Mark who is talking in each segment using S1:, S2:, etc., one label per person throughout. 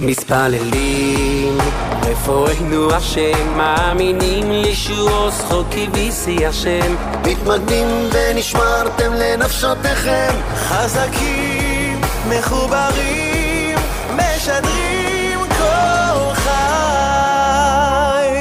S1: מתפללים רפואנו השם, מאמינים לישוע זכות כביסי השם,
S2: מתמגנים ונשמרתם לנפשותיכם,
S3: חזקים מחוברים משדרים כל חי.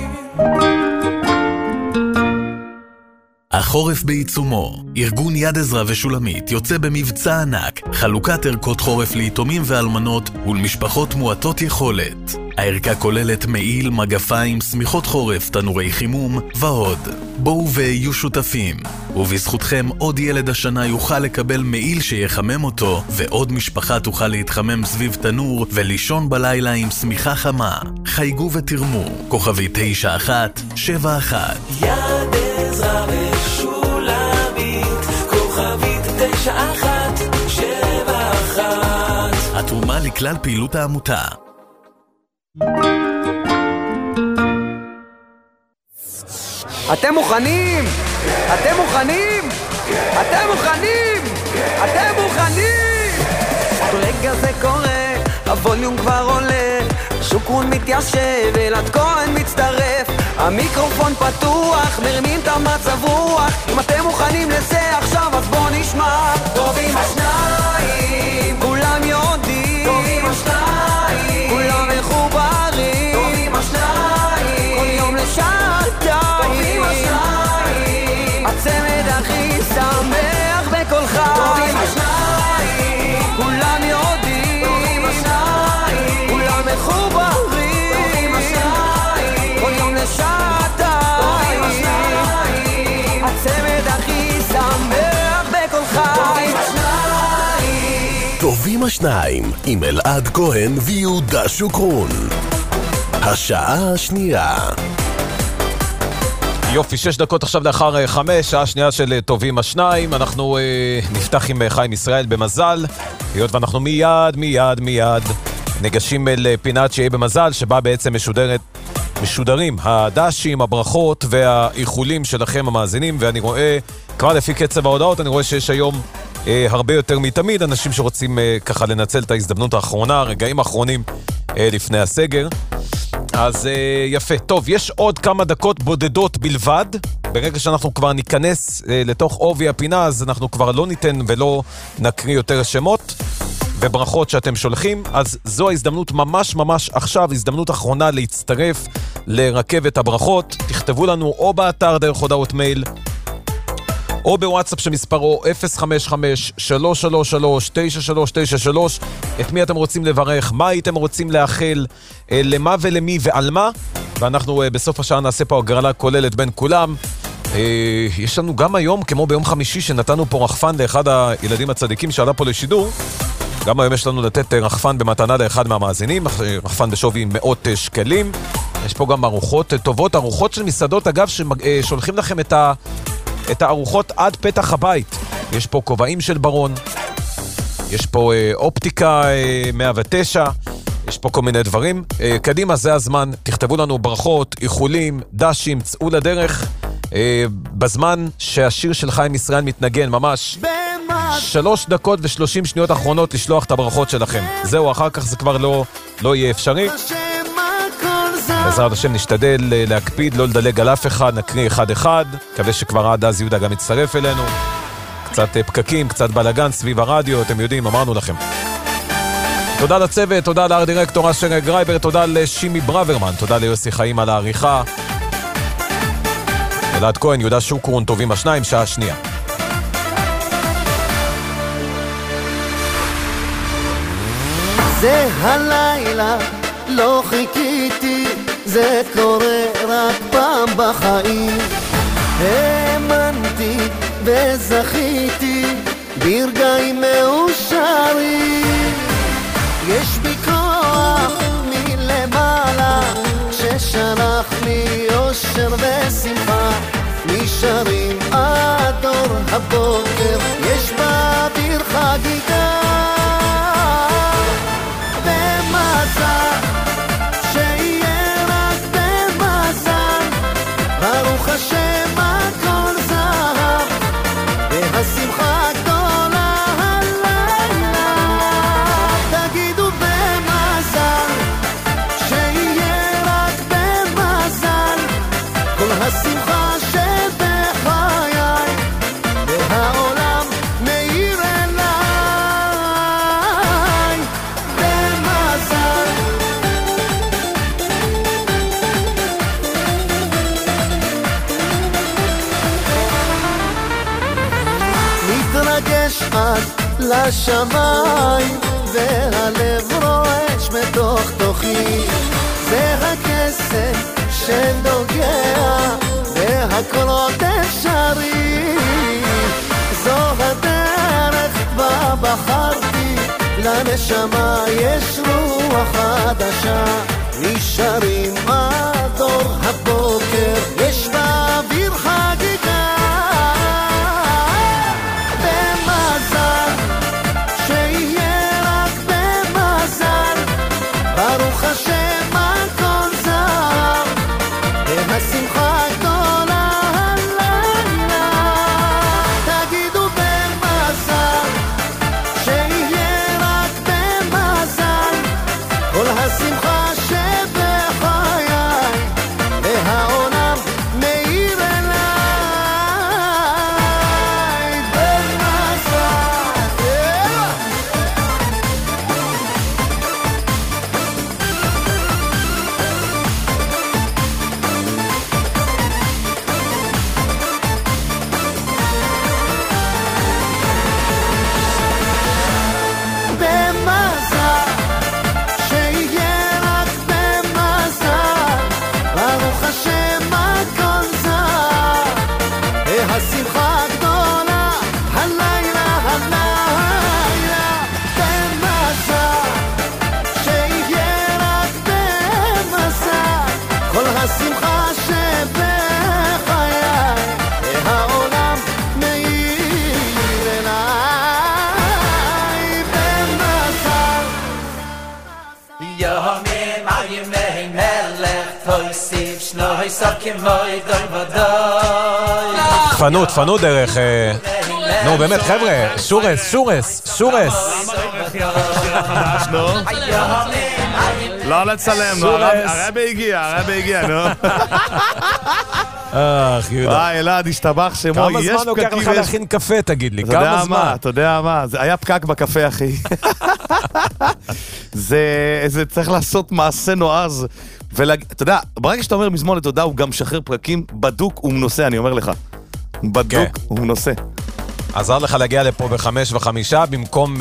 S4: החורף בעיצומו. ארגון יד עזרא ושולמית יוצא במבצע ענק, חלוקת ערכות חורף ליתומים ואלמנות ולמשפחות מועטות יכולת. הערכה כוללת מעיל, מגפיים, סמיכות חורף, תנורי חימום ועוד. בואו ויהיו שותפים. ובזכותכם עוד ילד השנה יוכל לקבל מעיל שיחמם אותו, ועוד משפחה תוכל להתחמם סביב תנור ולישון בלילה עם סמיכה חמה. חייגו ותרמו. כוכבי 9171.
S3: יד עזרא ושולמית, כוכבית 9171.
S4: התרומה לכלל פעילות העמותה.
S5: אתם מוכנים? אתם מוכנים? אתם מוכנים? אתם מוכנים? רגע זה קורה, הווליום כבר עולה, שוקרון מתיישב, אלעד כהן מצטרף, המיקרופון פתוח, מרמים את המצב רוח. אם אתם מוכנים לזה עכשיו אז בוא נשמע. טובים השניים, כולם יודעים, טובים השניים, כולם מחוברים, טובים השניים, כל יום לשעתיים, טובים השניים, הצמד הכי שמח בכל חי, טובים השניים, כולם יודעים, טובים השניים, כולם מחוברים, טובים השניים, כל יום לשעתיים, טובים השניים, הצמד הכי שמח בכל חי.
S6: טובים השניים עם אלעד כהן ויהודה שוקרון. השעה השנייה.
S7: יופי, 6 דקות עכשיו לאחר 5, שעה שנייה של טובים השניים. אנחנו נפתח עם חיים ישראל במזל, היות ואנחנו מיד ניגשים אל פינת שיהיה במזל, שבה בעצם משודרים הדשים, הברכות והאיחולים שלכם המאזינים. ואני רואה, כבר לפי קצב ההודעות, אני רואה שיש היום הרבה יותר מתמיד אנשים שרוצים ככה לנצל את ההזדמנות האחרונה, רגעים האחרונים לפני הסגר. אז יפה. טוב, יש עוד כמה דקות בודדות בלבד. ברגע שאנחנו כבר ניכנס לתוך עובי הפינה, אז אנחנו כבר לא ניתן ולא נקריא יותר שמות וברכות שאתם שולחים. אז זו ההזדמנות ממש עכשיו, הזדמנות אחרונה להצטרף לרכבת הברכות. תכתבו לנו או באתר דרך הודעות מייל, או בוואטסאפ שמספרו 055-333-9393. את מי אתם רוצים לברך, מה הייתם רוצים לאחל, למה ולמי ועל מה. ואנחנו בסוף השעה נעשה פה הגרלה כוללת בין כולם. יש לנו גם היום, כמו ביום חמישי שנתנו פה רחפן לאחד הילדים הצדיקים שעלה פה לשידור, גם היום יש לנו לתת רחפן במתנה לאחד מהמאזינים, רחפן בשווי מאות שקלים. יש פה גם ארוחות טובות, ארוחות של מסעדות אגב, ששולחים לכם את הארוחות עד פתח הבית. יש פה כובעים של ברון, יש פה אופטיקה 109, יש פה כל מיני דברים. קדימה, זה הזמן, תכתבו לנו ברכות, איחולים, דשים, צאו לדרך, בזמן שהשיר של חיים ישראל מתנגן, ממש 3 דקות ו30 שניות אחרונות לשלוח את הברכות שלכם. זהו, אחר כך זה כבר לא יהיה אפשרי. בעזרת השם נשתדל להקפיד, לא לדלג על אף אחד, נקריא אחד. מקווה שכבר עד אז יהודה גם יצטרף אלינו. קצת פקקים, קצת בלגן סביב הרדיו, אתם יודעים, אמרנו לכם. תודה לצוות, תודה לאר דירקטור אשר גרייבר, תודה לשימי ברוורמן, תודה ליוסי חיים על העריכה. אלעד כהן, יהודה שוקרון, טובים השניים, שעה שנייה.
S2: זה הלילה, לא חיכיתי, זה קורה רק פעם בחיים. האמנתי וזכיתי ברגעים מאושרים. יש בי כוח מלמעלה ששלח לי אושר ושמחה, נשארים עד אור הבוקר, יש באוויר חגיגה במזל, שיהיה רק במזל, ברוך השם הכל זהב, והשמחה גדולה הלילה, תגידו במזל. לשמיים והלב רועש מתוך תוכי זה הכסף שדוגע והכל עוד אפשרי זו הדרך בה בחרתי לנשמה יש רוח חדשה נשארים עד אור הבוקר יש באוויר חגיגה במזל שיהיה רק במזל ברוך השם הכל זר והשמחה גדולה הלילה תגידו במזל שיהיה רק במזל כל השמחה שבחיי והעולם מאיר אליי במזל במזל שיהיה רק במזל ברוך השם הכל זר והשמחה גדולה הלילה הלילה במזל שיהיה רק במזל כל השמחה שבחיי והעולם מאיר אליי במזל
S3: יומם ימי מלך תוסיף שנוי סבקים מוי דוי ודוי
S7: תפנו דרך... נו באמת חבר'ה, שורס.
S8: לא לצלם, הרבי הגיע, נו.
S7: יהודה.
S8: אלעד, השתבח שמו,
S7: כמה זמן לוקח לך להכין קפה, תגיד לי? כמה זמן?
S8: אתה יודע מה, זה היה פקק בקפה, אחי. זה צריך לעשות מעשה נועז. אתה יודע, ברגע שאתה אומר מזמון לתודה, הוא גם משחרר פרקים בדוק ומנוסה, אני אומר לך. בדוק ומנוסה.
S7: עזר לך להגיע לפה ב-5:05 במקום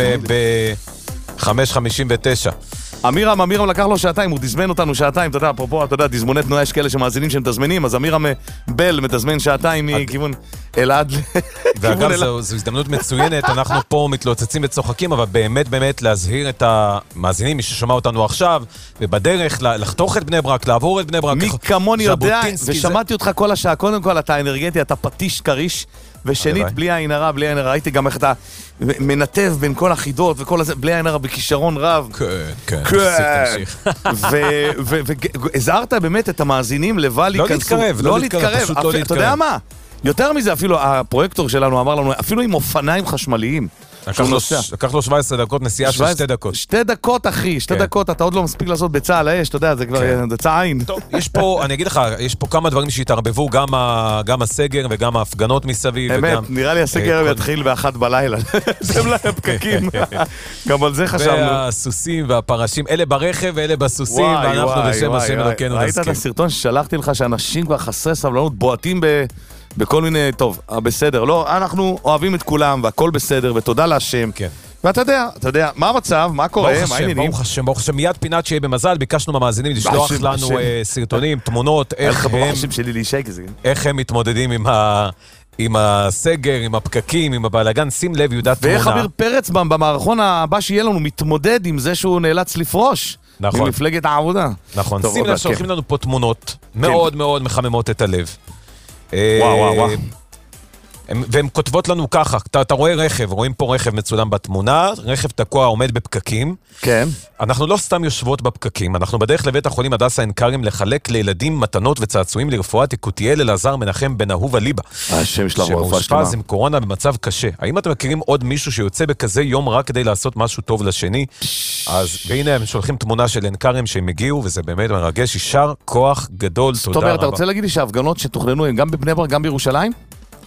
S7: ב-5:59.
S8: אמירם לקח לו שעתיים, הוא תזמן אותנו שעתיים, אתה יודע, אפרופו, אתה יודע, תזמוני תנועה יש כאלה שמאזינים שהם תזמנים, אז אמירם בל מתזמן שעתיים מכיוון אלעד.
S7: ואגב, זו הזדמנות מצוינת, אנחנו פה מתלוצצים וצוחקים, אבל באמת להזהיר את המאזינים, מי ששומע אותנו עכשיו, ובדרך לחתוך את בני ברק, לעבור את בני ברק.
S8: מי כמוני יודע, ושמעתי אותך כל השעה, קודם כל אתה אנרגטי, אתה פטיש קריש, ושנית, בלי עין הרע, ראיתי גם איך אתה מנתב בין כל החידות וכל הזה, בלי עין הרע, בכישרון רב.
S7: כן, תמשיך.
S8: והזהרת באמת את המאזינים לבל להיכנסו.
S7: לא להתקרב, פשוט לא להתקרב.
S8: אתה יודע מה? יותר מזה, אפילו הפרויקטור שלנו אמר לנו, אפילו עם אופניים חשמליים.
S7: לקח לו 17 דקות נסיעה של 2 דקות.
S8: 2 דקות, אחי, 2 דקות, אתה עוד לא מספיק לעשות בצהל האש, אתה יודע, זה כבר דצה עין.
S7: טוב, יש פה, אני אגיד לך, יש פה כמה דברים שהתערבבו, גם הסגר וגם ההפגנות מסביב.
S8: אמת, נראה לי הסגר יתחיל ב1 בלילה. זה אולי הפקקים. גם על זה חשבנו.
S7: והסוסים והפרשים, אלה ברכב ואלה בסוסים, ואנחנו בשם השם אלוקינו נסכים.
S8: ראית את הסרטון ששלחתי לך שאנשים כבר חסרי סבלנות בועטים בכל מיני, טוב, בסדר, לא, אנחנו אוהבים את כולם והכל בסדר ותודה להשם.
S7: כן.
S8: ואתה יודע, מה המצב, מה קורה, מה העניינים?
S7: ברוך השם, מיד פינת שיהיה במזל, ביקשנו מהמאזינים לשלוח לנו סרטונים, תמונות, איך הם מתמודדים עם הסגר, עם הפקקים, עם הבלגן, שים לב, יהודה תמונה.
S8: ואיך אמיר פרץ במערכון הבא שיהיה לנו מתמודד עם זה שהוא נאלץ לפרוש.
S7: נכון.
S8: ממפלגת העבודה.
S7: נכון, שים לב שהולכים לנו פה תמונות מאוד מאוד מחממות את הלב.
S8: וואו.
S7: והן כותבות לנו ככה, אתה רואה רכב, רואים פה רכב מצולם בתמונה, רכב תקוע עומד בפקקים.
S8: כן.
S7: אנחנו לא סתם יושבות בפקקים, אנחנו בדרך לבית החולים הדסה עין כרם לחלק לילדים מתנות וצעצועים לרפואת יקותיאל אלעזר מנחם בן אהובה ליבה.
S8: השם שלנו רפואה שלמה.
S7: שמאושפז עם קורונה במצב קשה. האם אתם מכירים עוד מישהו שיוצא בכזה יום רק כדי לעשות משהו טוב לשני? אז והנה הם שולחים תמונה של עין כרם שהם הגיעו, וזה באמת מרגש, יישר כוח גדול, תודה רבה.
S8: אתה רוצה להגיד לי שההפגנות שתוכננו הם גם בבני ברק, גם בירושלים?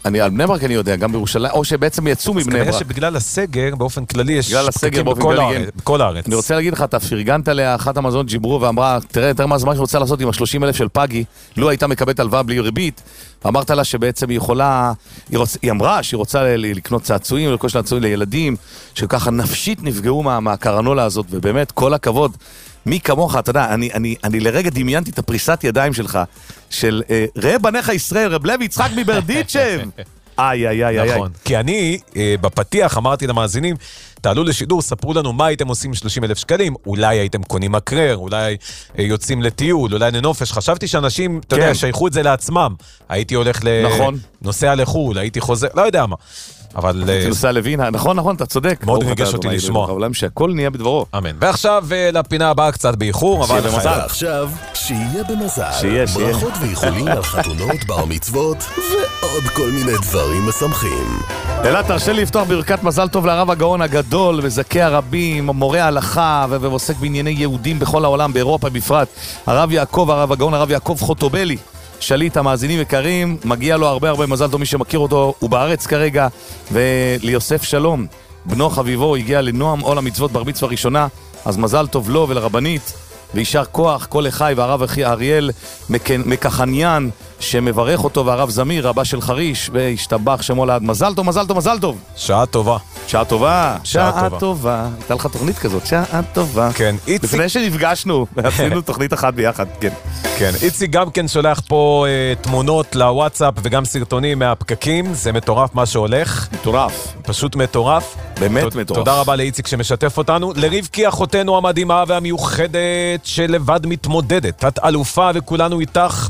S8: על בני ברק אני יודע, גם בירושלים, או שבעצם יצאו מבני ברק.
S7: אז כנראה שבגלל הסגר, באופן כללי, יש
S8: פקקים
S7: בכל הארץ.
S8: אני רוצה להגיד לך, אתה פרגנת לאחת המזון ג'יברו ואמרה, תראה מה שאני רוצה לעשות עם ה-30,000 של פגי, לו הייתה מקבלת הלוואה בלי ריבית, ואמרת לה שבעצם היא יכולה, היא אמרה שהיא רוצה לקנות צעצועים, לרכוש צעצועים לילדים, שככה נפשית נפגעו מהקרנולה הזאת, ובאמת כל הכבוד. מי כמוך, אתה יודע, אני לרגע דמיינתי את הפריסת ידיים שלך, של ראה בניך ישראל, רב לוי יצחק מברדיצ'ב.
S7: נכון, כי אני בפתיח אמרתי למאזינים, תעלו לשידור, ספרו לנו מה הייתם עושים 30,000 שקלים, אולי הייתם קונים מקרר, אולי יוצאים לטיול, אולי לנופש, חשבתי שאנשים, אתה יודע, שייכו את זה לעצמם, הייתי הולך נוסע לחול, הייתי חוזר, לא יודע מה. אבל...
S8: נוסע לווינה, נכון, אתה צודק.
S7: מאוד רגש אותי לשמוע.
S8: העולם שהכל נהיה בדברו.
S7: אמן. ועכשיו לפינה הבאה קצת באיחור, אבל במזל.
S6: ועכשיו, שיהיה במזל. ברכות ואיחולים על חתונות, בר מצוות, ועוד כל מיני דברים משמחים.
S8: אלעד, תרשה לי לפתוח ברכת מזל טוב לרב הגאון הגדול, וזכי הרבים, מורה הלכה, ועוסק בענייני יהודים בכל העולם, באירופה בפרט. הרב יעקב, הרב הגאון, הרב יעקב חוטובלי. שליט, המאזינים יקרים, מגיע לו הרבה מזל טוב, מי שמכיר אותו, הוא בארץ כרגע, וליוסף שלום, בנו חביבו, הגיע לנועם עול המצוות בר מצווה ראשונה, אז מזל טוב לו ולרבנית, וישר כוח, כל אחי והרב אחי אריאל מקחניאן, שמברך אותו, והרב זמיר, רבה של חריש, והשתבח שמו לעד. מזל טוב, מזל טוב, מזל טוב.
S7: שעה טובה.
S8: שעה טובה. שעה טובה. הייתה לך תוכנית כזאת, שעה טובה.
S7: כן, איציק.
S8: לפני שנפגשנו, עשינו תוכנית אחת ביחד, כן.
S7: כן, איציק גם כן שולח פה תמונות לוואטסאפ וגם סרטונים מהפקקים, זה מטורף מה שהולך.
S8: מטורף.
S7: פשוט מטורף.
S8: באמת מטורף.
S7: תודה רבה לאיציק שמשתף אותנו. לרבקי אחותנו המדהימה והמיוחדת שלבד מתמודדת. את אלופה וכולנו איתך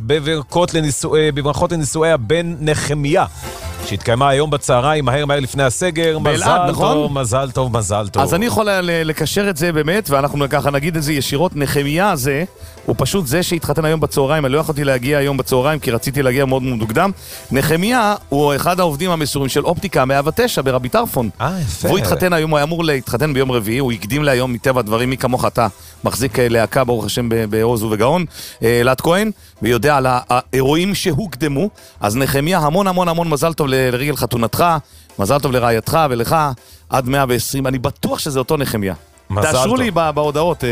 S7: בברכות לנישואי הבן נחמיה. שהתקיימה היום בצהריים, מהר לפני הסגר. מזל טוב, מזל טוב, מזל טוב.
S8: אז אני יכול לקשר את זה באמת, ואנחנו ככה נגיד את זה ישירות. נחמיה הזה, הוא פשוט זה שהתחתן היום בצהריים. אני לא יכולתי להגיע היום בצהריים, כי רציתי להגיע מאוד מוקדם. נחמיה הוא אחד העובדים המסורים של אופטיקה 109 ברבי טרפון.
S7: יפה.
S8: והוא התחתן היום, הוא היה אמור להתחתן ביום רביעי, הוא הקדים להיום מטבע הדברים, מי כמוך אתה מחזיק להקה ברוך השם בעוז ובגאון, אלעד כהן, ויודע על האירועים שהוקדמו. אז נחמיה, המון מזל טוב לרגל חתונתך, מזל טוב לרעייתך ולך, עד 120, אני בטוח שזה אותו נחמיה. תאשרו לי בהודעות.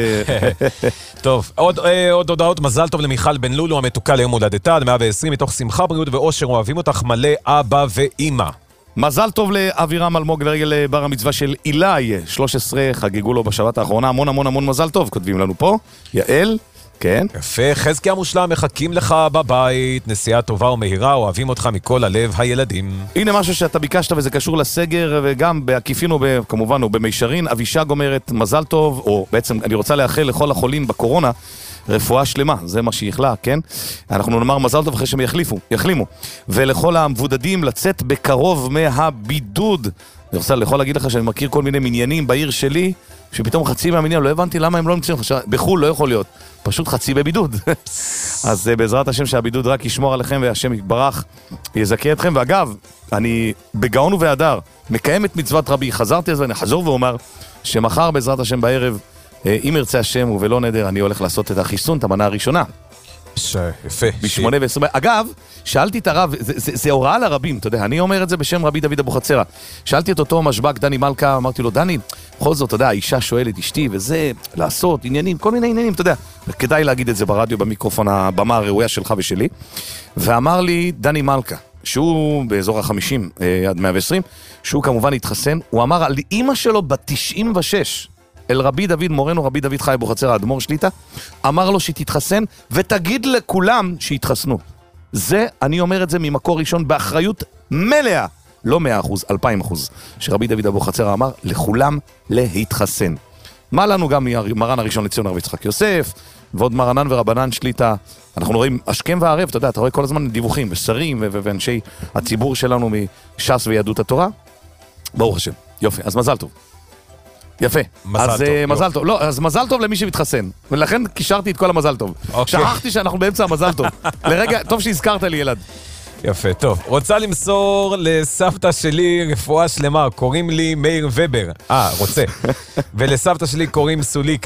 S7: טוב, עוד הודעות. מזל טוב למיכל בן לולו המתוקה ליום הולדתה, עד 120, מתוך שמחה, בריאות ואושר, אוהבים אותך מלא אבא ואמא.
S8: מזל טוב לאבירם אלמוג לרגל בר המצווה של אילי, 13, חגגו לו בשבת האחרונה, המון מזל טוב, כותבים לנו פה. יעל, כן. יפה,
S7: חזקי המושלם, מחכים לך בבית, נסיעה טובה ומהירה, אוהבים אותך מכל הלב הילדים.
S8: הנה משהו שאתה ביקשת וזה קשור לסגר, וגם בעקיפין כמובן או במישרין, אבישג אומרת מזל טוב, או בעצם אני רוצה לאחל לכל החולים בקורונה, רפואה שלמה, זה מה שיחלה, כן? אנחנו נאמר מזל טוב אחרי שהם יחלימו. ולכל המבודדים לצאת בקרוב מהבידוד. אני רוצה יכול להגיד לך שאני מכיר כל מיני מניינים בעיר שלי, שפתאום חצי מהמניין, לא הבנתי למה הם לא נמצאים. בחול לא יכול להיות, פשוט חצי בבידוד. אז בעזרת השם שהבידוד רק ישמור עליכם, והשם יתברך, יזכה אתכם. ואגב, אני בגאון ובהדר מקיים את מצוות רבי, חזרתי על זה, אני חזור ואומר, שמחר בעזרת השם בערב, אם ירצה השם ובלא נדר, אני הולך לעשות את החיסון, את המנה הראשונה.
S7: יפה.
S8: ב8:20. אגב, שאלתי את הרב, זה הוראה לרבים, אתה יודע, אני אומר את זה בשם רבי דוד אבוחצירא. שאלתי את אותו משבק, דני מלכה, אמרתי לו, דני, בכל זאת, אתה יודע, האישה שואלת אשתי, וזה, לעשות עניינים, כל מיני עניינים, אתה יודע, וכדאי להגיד את זה ברדיו, במיקרופון, הבמה הראויה שלך ושלי. ואמר לי, דני מלכה, שהוא באזור ה-50 עד 120, שהוא כמובן התחסן, הוא אמר על אמא שלו ב-96, אל רבי דוד מורנו, רבי דוד חי אבוחצירא, האדמו"ר שליט"א, אמר לו שתתחסן ותגיד לכולם שיתחסנו. זה, אני אומר את זה ממקור ראשון באחריות מלאה, לא 100%, 200%, שרבי דוד אבוחצירא אמר לכולם להתחסן. מה לנו גם מרן הראשון לציון הרב יצחק יוסף, ועוד מרנן ורבנן שליט"א, אנחנו רואים השכם והערב, אתה יודע, אתה רואה כל הזמן דיווחים, ושרים ואנשי הציבור שלנו מש"ס ויהדות התורה. ברוך השם, יופי, אז מזל טוב. יפה. אז מזל טוב. לא, אז מזל טוב למי שמתחסן. ולכן קישרתי את כל המזל טוב. שכחתי שאנחנו באמצע המזל טוב. לרגע, טוב שהזכרת לי ילד.
S7: יפה, טוב. רוצה למסור לסבתא שלי רפואה שלמה, קוראים לי מאיר ובר. רוצה. ולסבתא שלי קוראים סוליקה.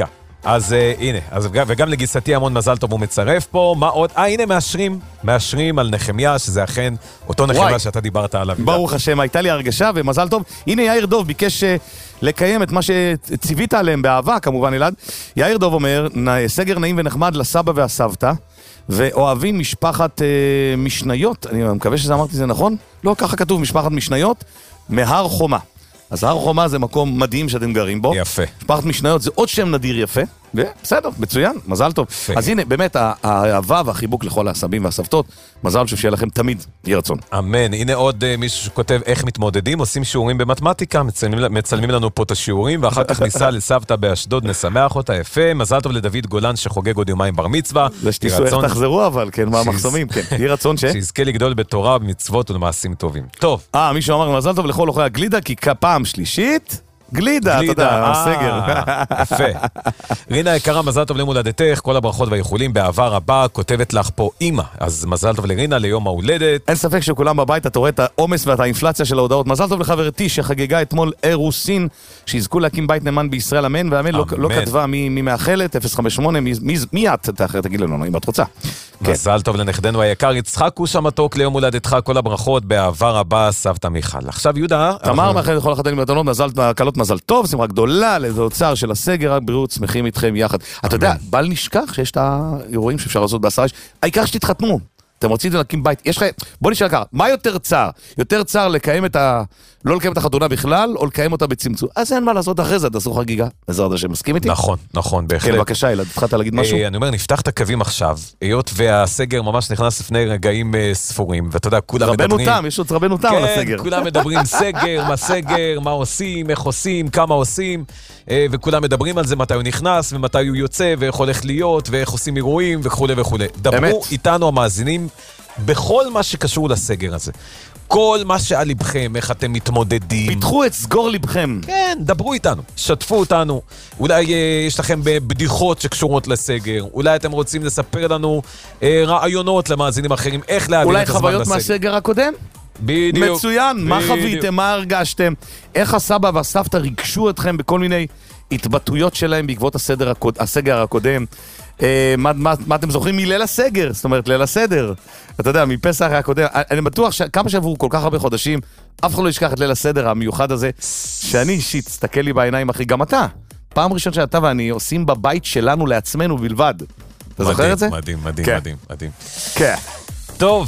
S7: אז הנה, וגם לגיסתי המון מזל טוב הוא מצרף פה, מה עוד? הנה מאשרים על נחמיה, שזה אכן אותו נחמיה שאתה דיברת עליו.
S8: ברוך השם, הייתה לי הרגשה ומזל טוב. הנה יאיר דוב ביקש לקיים את מה שציווית עליהם באהבה, כמובן אלעד. יאיר דוב אומר, סגר נעים ונחמד לסבא והסבתא, ואוהבים משפחת משניות, אני מקווה שזה אמרתי זה נכון? לא, ככה כתוב, משפחת משניות, מהר חומה. אז הר חומה זה מקום מדהים שאתם גרים בו.
S7: יפה.
S8: משפחת משניות זה עוד שם נדיר יפה. בסדר, מצוין, מזל טוב.
S7: יפה.
S8: אז הנה, באמת, האהבה והחיבוק לכל הסבים והסבתות, מזל שיהיה לכם תמיד, יהיה רצון.
S7: אמן. הנה עוד מישהו שכותב איך מתמודדים, עושים שיעורים במתמטיקה, מצלמים לנו פה את השיעורים, ואחר כך ניסה לסבתא באשדוד, נשמח אותה, יפה. מזל טוב לדוד גולן שחוגג עוד יומיים בר מצווה.
S8: זה שתיסו איך תחזרו אבל, כן, מהמחסומים, כן. יהיה רצון
S7: שיזכה לגדול בתורה, במצוות ולמעשים טובים. טוב.
S8: מישהו אמר מזל טוב לכל אוכלי הגלידה, כי פעם שלישית גלידה, אתה יודע, הסגר.
S7: יפה. רינה יקרה, מזל טוב למולדתך, כל הברכות והאיחולים באהבה רבה, כותבת לך פה אמא. אז מזל טוב לרינה, ליום ההולדת.
S8: אין ספק שכולם בבית, אתה רואה את העומס ואת האינפלציה של ההודעות. מזל טוב לחברתי שחגגה אתמול אירוסין, שיזכו להקים בית נאמן בישראל, אמן, ואמן לא כתבה מי מאחלת, 058, מי את? תגיד לנו, אם את רוצה.
S7: מזל טוב לנכדנו היקר, יצחק כוש המתוק ליום הולדתך, כל הברכות באהבה רבה, סבתא מיכל. עכשיו יהודה,
S8: תמר מאחל לכל החתנים והתנות, מזל טוב, שמחה גדולה, לאוצר של הסגר, רק בריאות, שמחים איתכם יחד. אתה יודע, בל נשכח שיש את האירועים שאפשר לעשות בעשרה, העיקר שתתחתנו. אתם רוצים להקים בית, יש לכם, בוא נשאל ככה, מה יותר צער? יותר צער לא לקיים את החתונה בכלל, או לקיים אותה בצמצום? אז אין מה לעשות אחרי זה, תעשו חגיגה. בעזרת השם, מסכים איתי?
S7: נכון, בהחלט.
S8: כן, בבקשה, אלעד, התחלת להגיד משהו?
S7: אני אומר, נפתח את הקווים עכשיו, היות והסגר ממש נכנס לפני רגעים ספורים, ואתה יודע, כולם מדברים...
S8: יש עוד רבנו תם על הסגר.
S7: כן, כולם מדברים סגר, מה עושים, איך עושים, כמה עושים, וכולם מדברים על זה, מתי הוא נכנס, ומתי הוא יוצא, ואיך הולך להיות, ואיך עושים אירועים, וכו'. דברו איתנו המאזינים בכל מה שקשור לסגר הזה. כל מה שעל לבכם, איך אתם מתמודדים.
S8: פיתחו את סגור לבכם.
S7: כן, דברו איתנו, שתפו אותנו. אולי יש לכם בדיחות שקשורות לסגר. אולי אתם רוצים לספר לנו רעיונות למאזינים אחרים, איך להעביר את הזמן לסגר.
S8: אולי חוויות מהסגר הקודם?
S7: בדיוק.
S8: מצוין, מה חוויתם, מה הרגשתם? איך הסבא והסבתא ריגשו אתכם בכל מיני התבטאויות שלהם בעקבות הסגר הקודם? מה אתם זוכרים מליל הסגר? זאת אומרת, ליל הסדר. אתה יודע, מפסח הקודם. אני בטוח שכמה שעברו כל כך הרבה חודשים, אף אחד לא ישכח את ליל הסדר המיוחד הזה, שאני אישית, תסתכל לי בעיניים, אחי, גם אתה. פעם ראשון שאתה ואני עושים בבית שלנו לעצמנו בלבד. אתה זוכר את זה?
S7: מדהים.
S8: כן.
S7: טוב,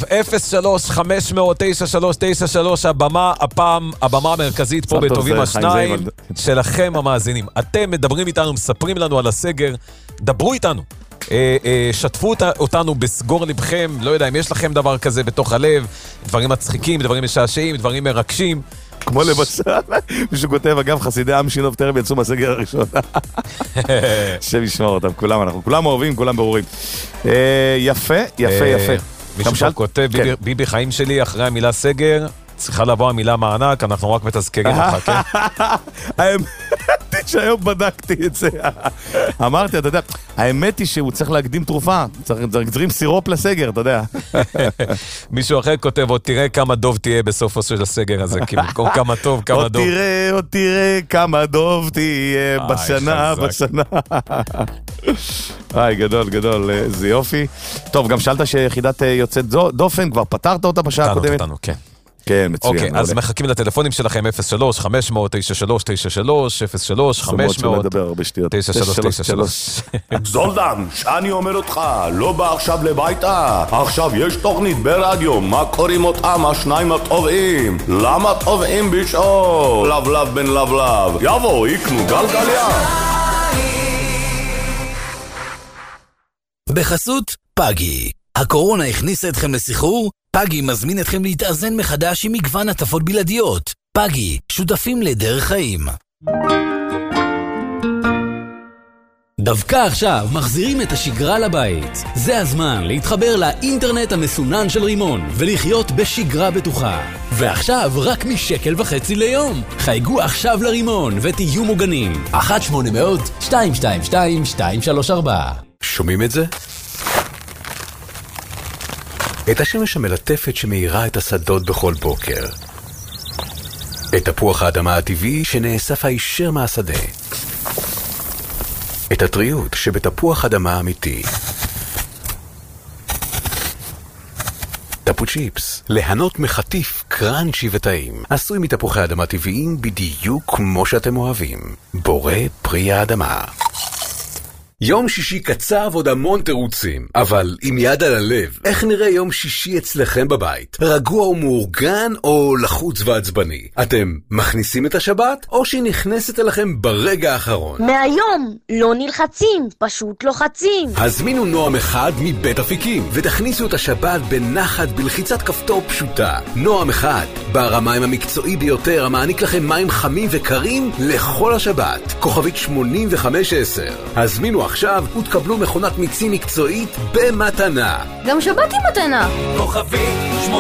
S7: 03-500-9393, הבמה המרכזית פה בטובים השניים שלכם המאזינים. אתם מדברים איתנו, מספרים לנו על הסגר, דברו איתנו. שתפו אותנו בסגור לבכם, לא יודע אם יש לכם דבר כזה בתוך הלב, דברים מצחיקים, דברים משעשעים, דברים מרגשים.
S8: כמו למשל, מישהו כותב, אגב, חסידי עם שינוב טרם יצאו מהסגר הראשון. שם ישמור אותם, אנחנו כולם אוהבים, כולם ברורים. יפה.
S7: מישהו כותב, ביבי חיים שלי, אחרי המילה סגר, צריכה לבוא המילה מענק, אנחנו רק מתזכרים אותך, כן?
S8: האמת היא שהיום בדקתי את זה. אמרתי, אתה יודע, האמת היא שהוא צריך להקדים תרופה, צריכים סירופ לסגר, אתה יודע.
S7: מישהו אחר כותב, עוד תראה כמה דוב תהיה בסופו של הסגר הזה, כי במקום כמה טוב, כמה דוב.
S8: עוד תראה כמה דוב תהיה בשנה. גדול, זה יופי. טוב, גם שאלת שיחידת יוצאת דופן, כבר פתרת אותה בשעה הקודמת?
S7: אותנו, כן.
S8: כן, מצוין.
S7: אוקיי, אז מחכים לטלפונים שלכם 03-500-9393,
S9: זולדן, שאני אומר אותך, לא בא עכשיו לביתה. עכשיו יש תוכנית ברדיו, מה קוראים אותם השניים הטובעים? למה טובעים בשעות? לבלב בן לבלב, יבוא, יקנו גלגליה.
S10: בחסות פאגי. הקורונה הכניסה אתכם לסחרור? פאגי מזמין אתכם להתאזן מחדש עם מגוון הטבות בלעדיות. פאגי, שותפים לדרך חיים. דווקא עכשיו מחזירים את השגרה לבית. זה הזמן להתחבר לאינטרנט המסונן של רימון ולחיות בשגרה בטוחה. ועכשיו רק מ1.50 ליום. חייגו עכשיו לרימון ותהיו מוגנים. 1-800-222-234.
S11: שומעים את זה? את השמש המלטפת שמאירה את השדות בכל בוקר. את תפוח האדמה הטבעי שנאסף הישר מהשדה. את הטריות שבתפוח אדמה אמיתי. טפוצ'יפס, ליהנות מחטיף קראנצ'י וטעים, עשוי מתפוחי אדמה טבעיים בדיוק כמו שאתם אוהבים. בורא פרי האדמה. יום שישי קצר ועוד המון תירוצים, אבל עם יד על הלב, איך נראה יום שישי אצלכם בבית? רגוע ומאורגן או לחוץ ועצבני? אתם מכניסים את השבת או שהיא נכנסת אליכם ברגע האחרון?
S12: מהיום לא נלחצים, פשוט לוחצים.
S11: הזמינו נועם אחד מבית אפיקים ותכניסו את השבת בנחת בלחיצת כפתור פשוטה. נועם אחד, בר המים המקצועי ביותר המעניק לכם מים חמים וקרים לכל השבת. כוכבית 8510. הזמינו עכשיו ותקבלו מכונת מיצים מקצועית במתנה.
S12: גם שבת היא מתנה.
S3: כוכבית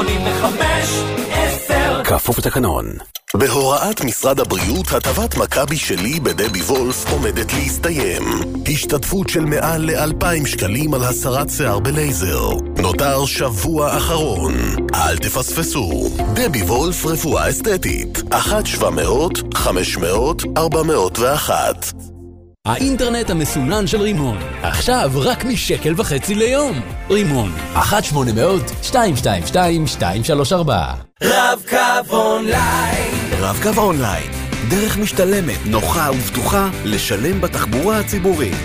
S3: 8510.
S6: כפוף לתקנון. בהוראת משרד הבריאות, הטבת מכבי שלי בדבי וולף עומדת להסתיים. השתתפות של מעל ל2,000 שקלים על הסרת שיער בלייזר. נותר שבוע אחרון. אל תפספסו. דבי וולף רפואה אסתטית. 1-700-500-401.
S10: האינטרנט המסונן של רימון, עכשיו רק מ1.50 ליום. רימון, 1-800-222-234.
S3: רב-קו אונליין.
S6: רב-קו אונליין, דרך משתלמת, נוחה ובטוחה לשלם בתחבורה הציבורית.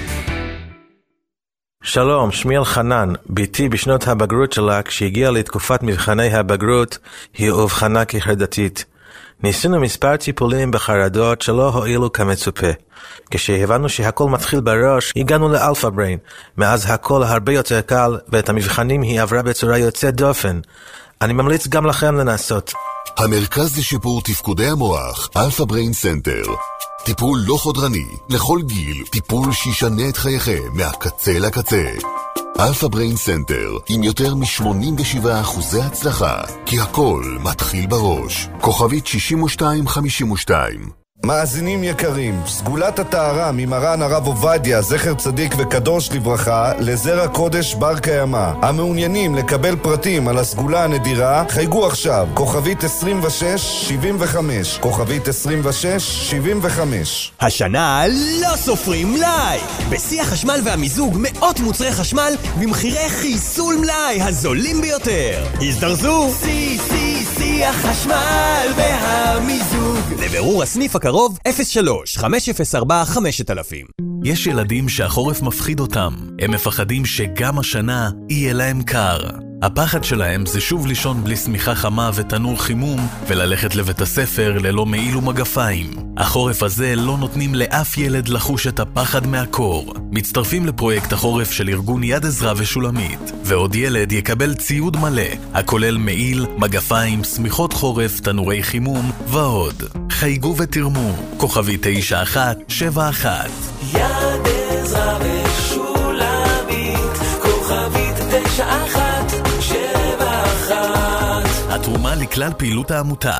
S13: שלום, שמי אלחנן. ביתי בשנות הבגרות שלה, כשהגיעה לתקופת מבחני הבגרות, היא אובחנה כחרדתית. ניסינו מספר טיפולים בחרדות שלא הועילו כמצופה. כשהבנו שהכל מתחיל בראש, הגענו לאלפא בריין. מאז הכל הרבה יותר קל, ואת המבחנים היא עברה בצורה יוצאת דופן. אני ממליץ גם לכם לנסות.
S6: המרכז לשיפור תפקודי המוח, אלפא בריין סנטר. טיפול לא חודרני, לכל גיל, טיפול שישנה את חייכם מהקצה לקצה. אלפא בריין סנטר, עם יותר מ-87% הצלחה, כי הכל מתחיל בראש. כוכבית 6252.
S14: מאזינים יקרים, סגולת הטהרה ממרן הרב עובדיה, זכר צדיק וקדוש לברכה, לזרע קודש בר קיימא. המעוניינים לקבל פרטים על הסגולה הנדירה, חייגו עכשיו, כוכבית 2675, כוכבית 2675.
S15: השנה לא סופרים מלאי! בשיא החשמל והמיזוג מאות מוצרי חשמל במחירי חיסול מלאי הזולים ביותר. הזדרזו! שיא החשמל והמיזוג. לבירור הסניף הקרוב 03-504-5000.
S4: יש ילדים שהחורף מפחיד אותם. הם מפחדים שגם השנה יהיה להם קר. הפחד שלהם זה שוב לישון בלי סמיכה חמה ותנור חימום וללכת לבית הספר ללא מעיל ומגפיים. החורף הזה לא נותנים לאף ילד לחוש את הפחד מהקור. מצטרפים לפרויקט החורף של ארגון יד עזרא ושולמית, ועוד ילד יקבל ציוד מלא, הכולל מעיל, מגפיים, סמיכות חורף, תנורי חימום ועוד. חייגו ותרמו, כוכבי 9171.
S3: יד עזרא ושולמית, כוכבית 9171.
S4: התרומה לכלל פעילות העמותה.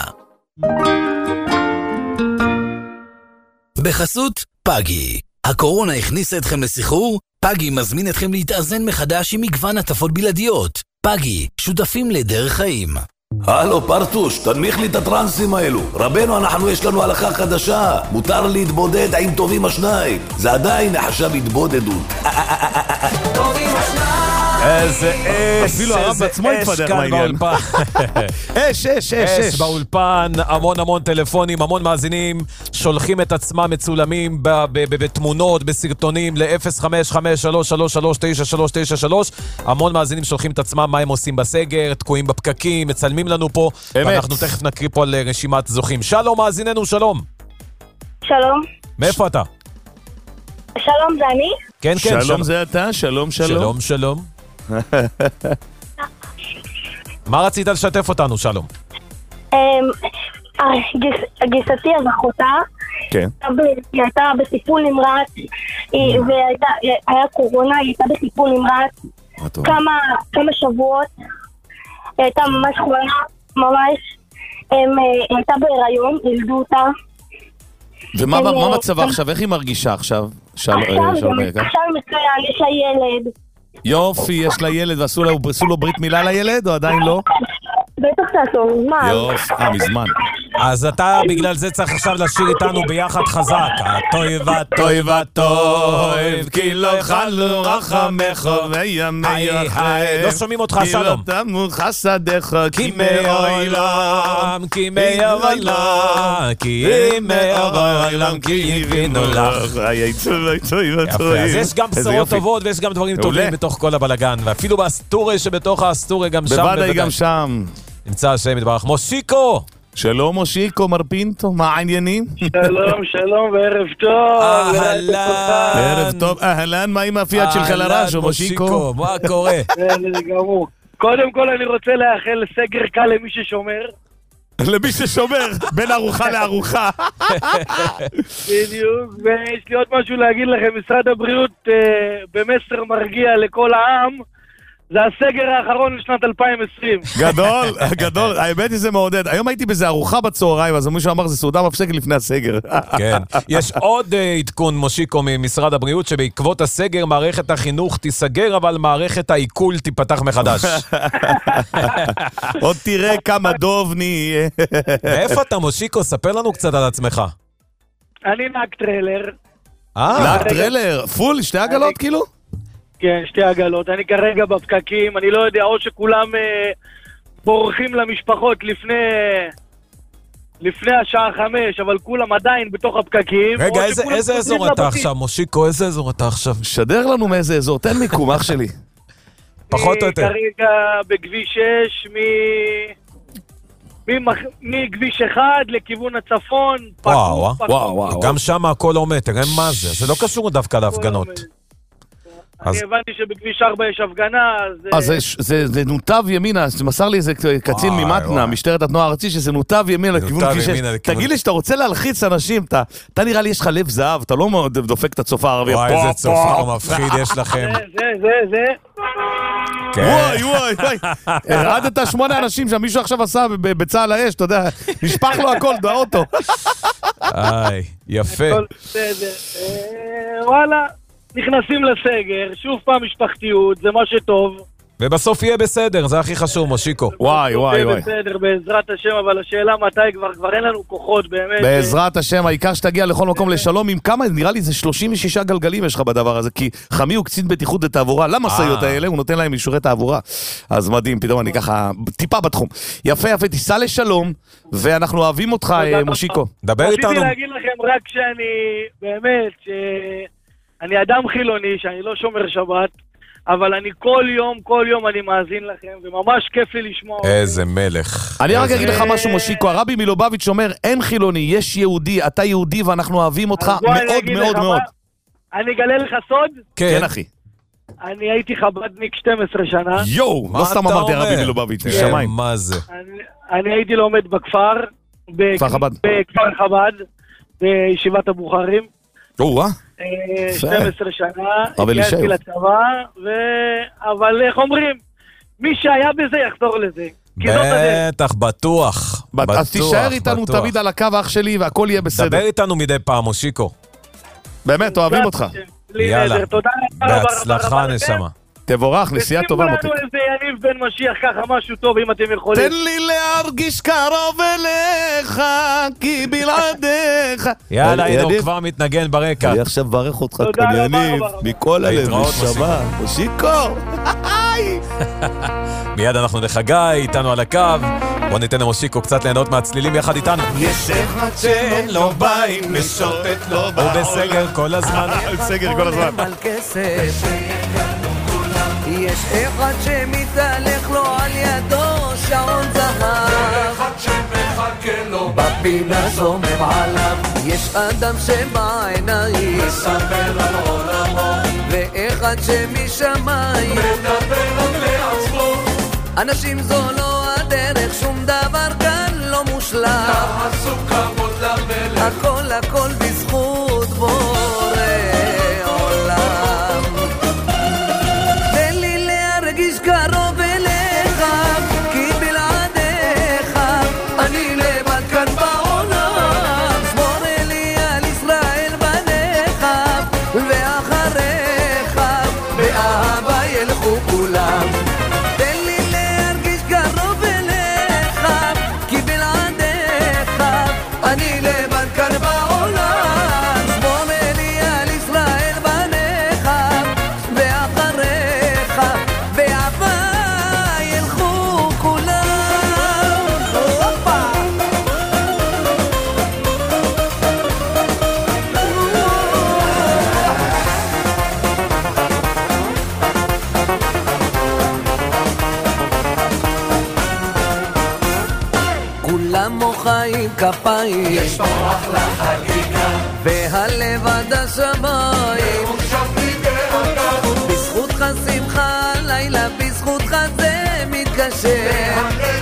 S10: בחסות פאגי. הקורונה הכניסה אתכם לסחרור? פאגי מזמין אתכם להתאזן מחדש עם מגוון הטפות בלעדיות. פאגי, שותפים לדרך חיים.
S9: הלו פרטוש, תנמיך לי את הטרנסים האלו. רבנו, יש לנו הלכה חדשה. מותר להתבודד עם טובים השניים. זה עדיין נחשב התבודדות.
S3: טובים השניים.
S7: איזה אש,
S8: אפילו הרב בעצמו התפדח מהעניין. אש
S7: באולפן, המון טלפונים, המון מאזינים, שולחים את עצמם מצולמים בתמונות, בסרטונים, ל-0553339393. המון מאזינים שולחים את עצמם מה הם עושים בסגר, תקועים בפקקים, מצלמים לנו פה, ואנחנו תכף נקריא פה על רשימת זוכים. שלום מאזיננו, שלום.
S16: שלום.
S7: מאיפה אתה?
S16: שלום, זה אני?
S7: כן,
S8: שלום זה אתה, שלום.
S7: מה רצית לשתף אותנו, שלום?
S16: גיסתי אחותה,
S8: כן.
S16: היא הייתה בטיפול נמרץ, והיה קורונה, היא הייתה בטיפול נמרץ כמה שבועות, היא הייתה ממש חולה, ממש, היא הייתה בהיריון, ילדו אותה.
S8: ומה מצבה עכשיו? איך היא מרגישה עכשיו?
S16: עכשיו מצוין, יש לה ילד.
S8: יופי, יש לה ילד, ועשו לו ברית מילה לילד, או עדיין לא?
S16: בטח תעשו, מזמן.
S8: יופי, מזמן.
S7: אז אתה בגלל זה צריך עכשיו לשיר איתנו ביחד חזק. טויבה טויבה טויב, כי לא חלו רחמך וימיך. לא שומעים אותך שלום.
S8: כי לא תמו חסדך,
S7: כי מעולם, כי מעולם, כי מעולם, כי הבינו לך. אז יש גם בשורות טובות ויש גם דברים טובים בתוך כל הבלגן, ואפילו באסטורי שבתוך האסטורי גם שם.
S8: בוודאי גם שם.
S7: נמצא השם יתברך. מושיקו!
S8: שלום מושיקו, מר פינטו, מה העניינים?
S17: שלום, שלום וערב טוב.
S7: אהלן.
S8: ערב טוב, אהלן, מה עם הפיאט שלך לראז'ו, מושיקו?
S7: מה קורה?
S17: זה גמור. קודם כל אני רוצה לאחל סגר קל למי ששומר.
S8: למי ששומר, בין ארוחה לארוחה.
S17: בדיוק, ויש לי עוד משהו להגיד לכם, משרד הבריאות במסר מרגיע לכל העם, זה הסגר האחרון לשנת 2020.
S8: גדול, גדול, האמת היא זה מעודד. היום הייתי באיזה ארוחה בצהריים, אז מישהו אמר, זה סעודה מפסקת לפני הסגר.
S7: כן, יש עוד עדכון, מושיקו, ממשרד הבריאות, שבעקבות הסגר מערכת החינוך תיסגר, אבל מערכת העיכול תיפתח מחדש.
S8: עוד תראה כמה דוב נהיה.
S7: מאיפה אתה, מושיקו? ספר לנו קצת על עצמך.
S17: אני נהג טריילר.
S8: נהג טריילר? פול, שתי עגלות כאילו?
S17: כן, שתי עגלות. אני כרגע בפקקים, אני לא יודע, או שכולם בורחים למשפחות לפני השעה 5, אבל כולם עדיין בתוך הפקקים.
S7: רגע, איזה אזור אתה עכשיו, מושיקו? איזה אזור אתה עכשיו?
S8: שדר לנו מאיזה אזור, תן מיקום, אח שלי.
S7: פחות או יותר.
S17: כרגע בכביש 6, מכביש 1 לכיוון הצפון.
S7: וואו, גם שם הכל עומד, תראה מה זה, זה לא קשור דווקא להפגנות.
S17: אני הבנתי שבכביש 4 יש הפגנה,
S8: אז זה נותב ימינה, מסר לי איזה קצין ממתנה, משטרת התנועה הארצי, שזה נותב ימינה לכיוון כביש 6. תגיד לי שאתה רוצה להלחיץ אנשים, אתה נראה לי יש לך לב זהב, אתה לא מאוד דופק את הצופה הערבי.
S7: וואי, איזה צופה מפחיד יש לכם.
S17: זה.
S8: וואי, הרעדת 8 אנשים שמישהו עכשיו עשה בצהל האש, אתה יודע, נשפך לו הכל באוטו.
S7: יפה.
S17: וואלה. נכנסים לסגר, שוב פעם משפחתיות, זה מה שטוב.
S7: ובסוף יהיה בסדר, זה הכי חשוב, מושיקו.
S8: וואי.
S17: יהיה בסדר, בעזרת השם, אבל השאלה מתי כבר אין לנו כוחות, באמת.
S8: בעזרת השם, העיקר שתגיע לכל מקום לשלום, עם כמה, נראה לי זה 36 גלגלים יש לך בדבר הזה, כי חמי הוא קצין בטיחות לתעבורה, למשאיות האלה, הוא נותן להם אישורי תעבורה. אז מדהים, פתאום אני ככה טיפה בתחום. יפה, תיסע לשלום, ואנחנו אוהבים אותך, מושיקו.
S7: דבר איתנו.
S17: רציתי להגיד לכם רק שאני, באמת, אני אדם חילוני, שאני לא שומר שבת, אבל אני כל יום אני מאזין לכם, וממש כיף לי לשמוע.
S7: איזה מלך.
S8: אני רק אגיד לך משהו, מושיקו, הרבי מלובביץ' אומר, אין חילוני, יש יהודי, אתה יהודי ואנחנו אוהבים אותך מאוד מאוד מאוד.
S17: אני אגלה לך סוד?
S8: כן, אחי.
S17: אני הייתי חבדניק 12 שנה.
S8: יואו, לא סתם אמרתי הרבי מלובביץ', שמיים.
S7: מה זה?
S17: אני הייתי לומד בכפר, בכפר חב"ד, בישיבת הבוחרים. 12 שנה, הגעתי לצבא, אבל איך אומרים, מי שהיה בזה יחזור לזה.
S7: בטח, בטוח.
S8: אז תישאר איתנו תמיד על הקו, אח שלי, והכל יהיה בסדר.
S7: דבר איתנו מדי פעם, מושיקו.
S8: באמת, אוהבים אותך.
S7: יאללה, בהצלחה נשמה.
S8: תבורך, נסיעה טובה מותק.
S17: ושימו לנו איזה יניב בן משיח ככה, משהו טוב אם אתם יכולים.
S8: תן לי להרגיש קרוב אליך, כי בלעדיך.
S7: יאללה, הנה הוא כבר מתנגן ברקע.
S8: אני עכשיו ברך אותך כניניב, מכל הלב, נשמה. מושיקו.
S7: מיד אנחנו לחגי, איתנו על הקו. בוא ניתן למושיקו קצת ליהנות מהצלילים יחד איתנו.
S2: יש אחד שאין לו בית, משוטט לו
S7: הוא בסגר כל הזמן.
S8: בסגר כל הזמן.
S2: יש אחד שמתהלך לו על ידו שעון זהב, אחד שמחכה לו בפינה זומם עליו. יש אדם שבעיניים מספר על עולמו, ואחד שמשמיים מדבר עוד לעצמו. אנשים זו לא הדרך, שום דבר כאן לא מושלם, תעשו כבוד למלך, הכל בזכות בורא עולם. קרוב אליך, כי בלעדיך אני לבד כאן בעולם. שמור לי על ישראל בניך, ואחריך באהבה ילכו כולם. תן לי להרגיש קרוב אליך, כי בלעדיך המוחאים כפיים,
S3: יש פה אחלה חגיגה,
S2: והלב עד השמיים, בזכותך שמחה לילה, בזכותך זה מתקשר,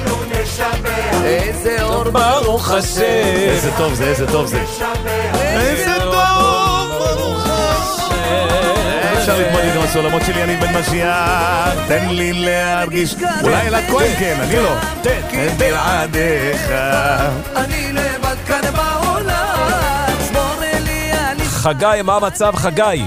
S2: איזה אור ברוך השם,
S8: איזה טוב זה, איזה טוב זה, איזה טוב ברוך השם. אפשר להתמודד עם הסולמות שלי, אני בן משיח, תן לי להרגיש, אולי אלעד כהן כן, אני לא, תן בלעדיך,
S2: אני לבד כאן בעולם, שמור לי על
S7: חגי, מה המצב חגי?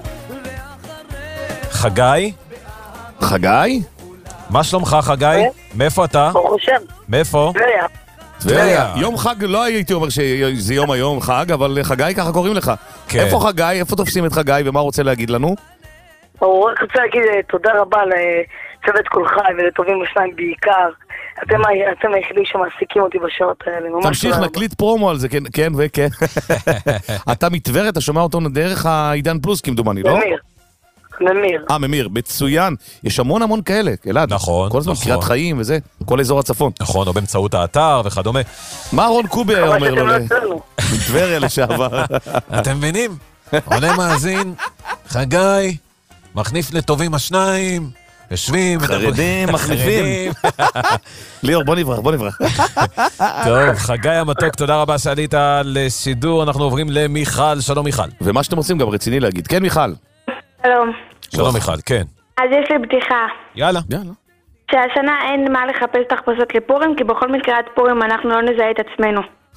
S7: חגי?
S8: חגי?
S7: מה שלומך חגי? מאיפה אתה?
S16: ברוך השם.
S7: מאיפה?
S8: טבריה. יום חג, לא הייתי אומר שזה יום היום חג, אבל חגי ככה קוראים לך. איפה חגי? איפה תופסים את חגי ומה רוצה להגיד לנו?
S16: הוא רק רוצה להגיד תודה רבה לצוות כל חי ולטובים ושניים בעיקר. אתם היחידים שמעסיקים אותי בשעות האלה.
S8: תמשיך, נקליט פרומו על זה, כן וכן. אתה מטבריה, אתה שומע אותו דרך העידן פלוס כמדומני, לא?
S16: ממיר.
S8: ממיר, מצוין. יש המון כאלה, אלעד.
S7: נכון.
S8: כל הזמן קריאת חיים וזה, כל אזור הצפון.
S7: נכון, או באמצעות האתר וכדומה.
S8: מה רון קובי היה אומר לו? מטבריה לשעבר.
S7: אתם מבינים? עולה מאזין, חגי, מחניף לטובים השניים, יושבים,
S8: חרדים, מחניפים. ליאור, בוא נברח.
S7: טוב, חגי המתוק, תודה רבה שעלית לשידור. אנחנו עוברים למיכל. שלום מיכל.
S8: ומה שאתם רוצים גם רציני להגיד. כן מיכל.
S16: שלום.
S7: שלום מיכל, כן.
S16: אז יש לי בדיחה.
S7: יאללה.
S16: שהשנה אין מה לחפש תחפושות לפורים, כי בכל מקרה עד פורים אנחנו לא נזהה את עצמנו.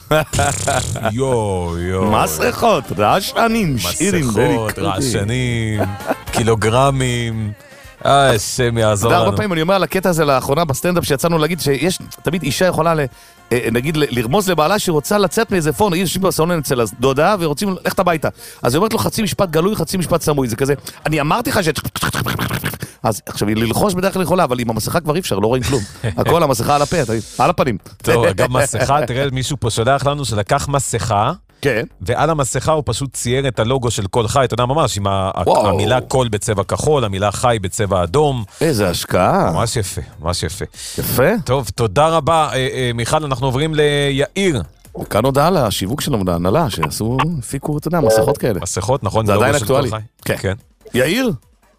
S7: יו.
S8: מסכות, רעשנים, שירים.
S7: מסכות, רעשנים, קילוגרמים. השם יעזור לנו.
S8: הרבה פעמים אני אומר על הקטע הזה לאחרונה בסטנדאפ שיצאנו להגיד שיש תמיד אישה יכולה נגיד לרמוז לבעלה שהיא רוצה לצאת מאיזה פון, נגיד יושבים בסלון אצל הדודה ורוצים ללכת הביתה, אז היא אומרת לו חצי משפט גלוי, חצי משפט סמוי, זה כזה, אני אמרתי לך אז עכשיו היא ללחוש בדרך כלל יכולה, אבל עם המסכה כבר אי אפשר, לא רואים כלום, הכל המסכה על הפה, על הפנים.
S7: טוב, גם מסכה, תראה מישהו פה שולח לנו שלקח מסכה, ועל המסכה הוא פשוט צייר את הלוגו של כל חי, אתה יודע ממש, עם המילה כל בצבע כחול, המילה חי בצבע אדום.
S8: איזה השקעה.
S7: ממש יפה, ממש יפה.
S8: יפה.
S7: טוב, תודה רבה. מיכל, אנחנו עוברים ליאיר.
S8: כאן הודעה לשיווק שלנו, להנהלה, שעשו, הפיקו, אתה יודע, מסכות כאלה.
S7: מסכות, נכון?
S8: זה עדיין אקטואלי.
S7: כן.
S8: יאיר?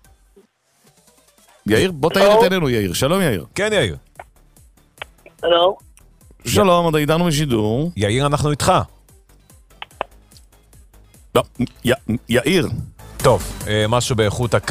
S8: יאיר, בוא תאיר את עינינו, יאיר. שלום, יאיר.
S7: כן, יאיר.
S8: שלום, אתה איתנו משידור.
S7: יאיר, אנחנו איתך.
S8: לא, יאיר.
S7: טוב, משהו באיכות הקו.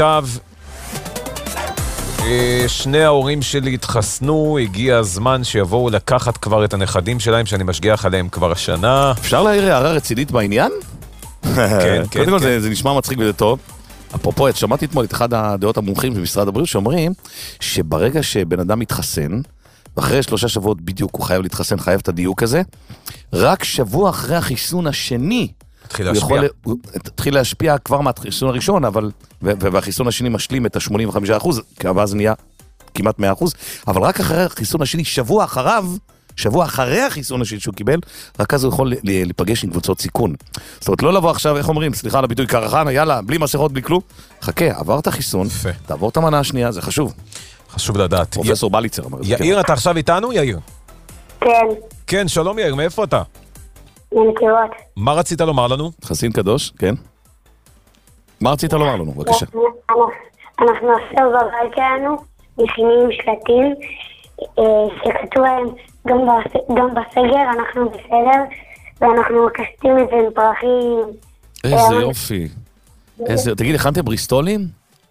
S7: שני ההורים שלי התחסנו, הגיע הזמן שיבואו לקחת כבר את הנכדים שלהם שאני משגיח עליהם כבר השנה.
S8: אפשר להעיר הערה רצינית בעניין?
S7: כן.
S8: קודם כל זה נשמע מצחיק וזה טוב. אפרופו, שמעתי אתמול את אחד הדעות המומחים במשרד הבריאות שאומרים שברגע שבן אדם מתחסן, ואחרי 3 שבועות בדיוק הוא חייב להתחסן, חייב את הדיוק הזה, רק שבוע אחרי החיסון השני, התחיל להשפיע כבר מהחיסון הראשון, והחיסון השני משלים את ה-85%, ואז נהיה כמעט 100%, אבל רק אחרי החיסון השני, שבוע אחרי החיסון השני שהוא קיבל, רק אז הוא יכול להיפגש עם קבוצות סיכון. זאת אומרת, לא לבוא עכשיו, איך אומרים, סליחה על הביטוי קרחנה, יאללה, בלי מסכות, בלי כלום. חכה, עברת חיסון, תעבור את המנה השנייה, זה חשוב.
S7: חשוב לדעת.
S8: פרופסור בליצר אמר.
S7: יאיר, אתה עכשיו איתנו, יאיר?
S16: כן.
S7: כן, שלום יאיר, מאיפה אתה?
S16: מנקרות.
S7: מה רצית לומר לנו?
S8: חסין קדוש, כן. מה רצית לומר לנו? בבקשה.
S16: אנחנו עכשיו בבית שלנו, מכינים שלטים, שכתוב להם גם בסגר, אנחנו בסדר, ואנחנו מקשטים את זה עם פרחים.
S8: איזה יופי. תגיד, הכנתם בריסטולים?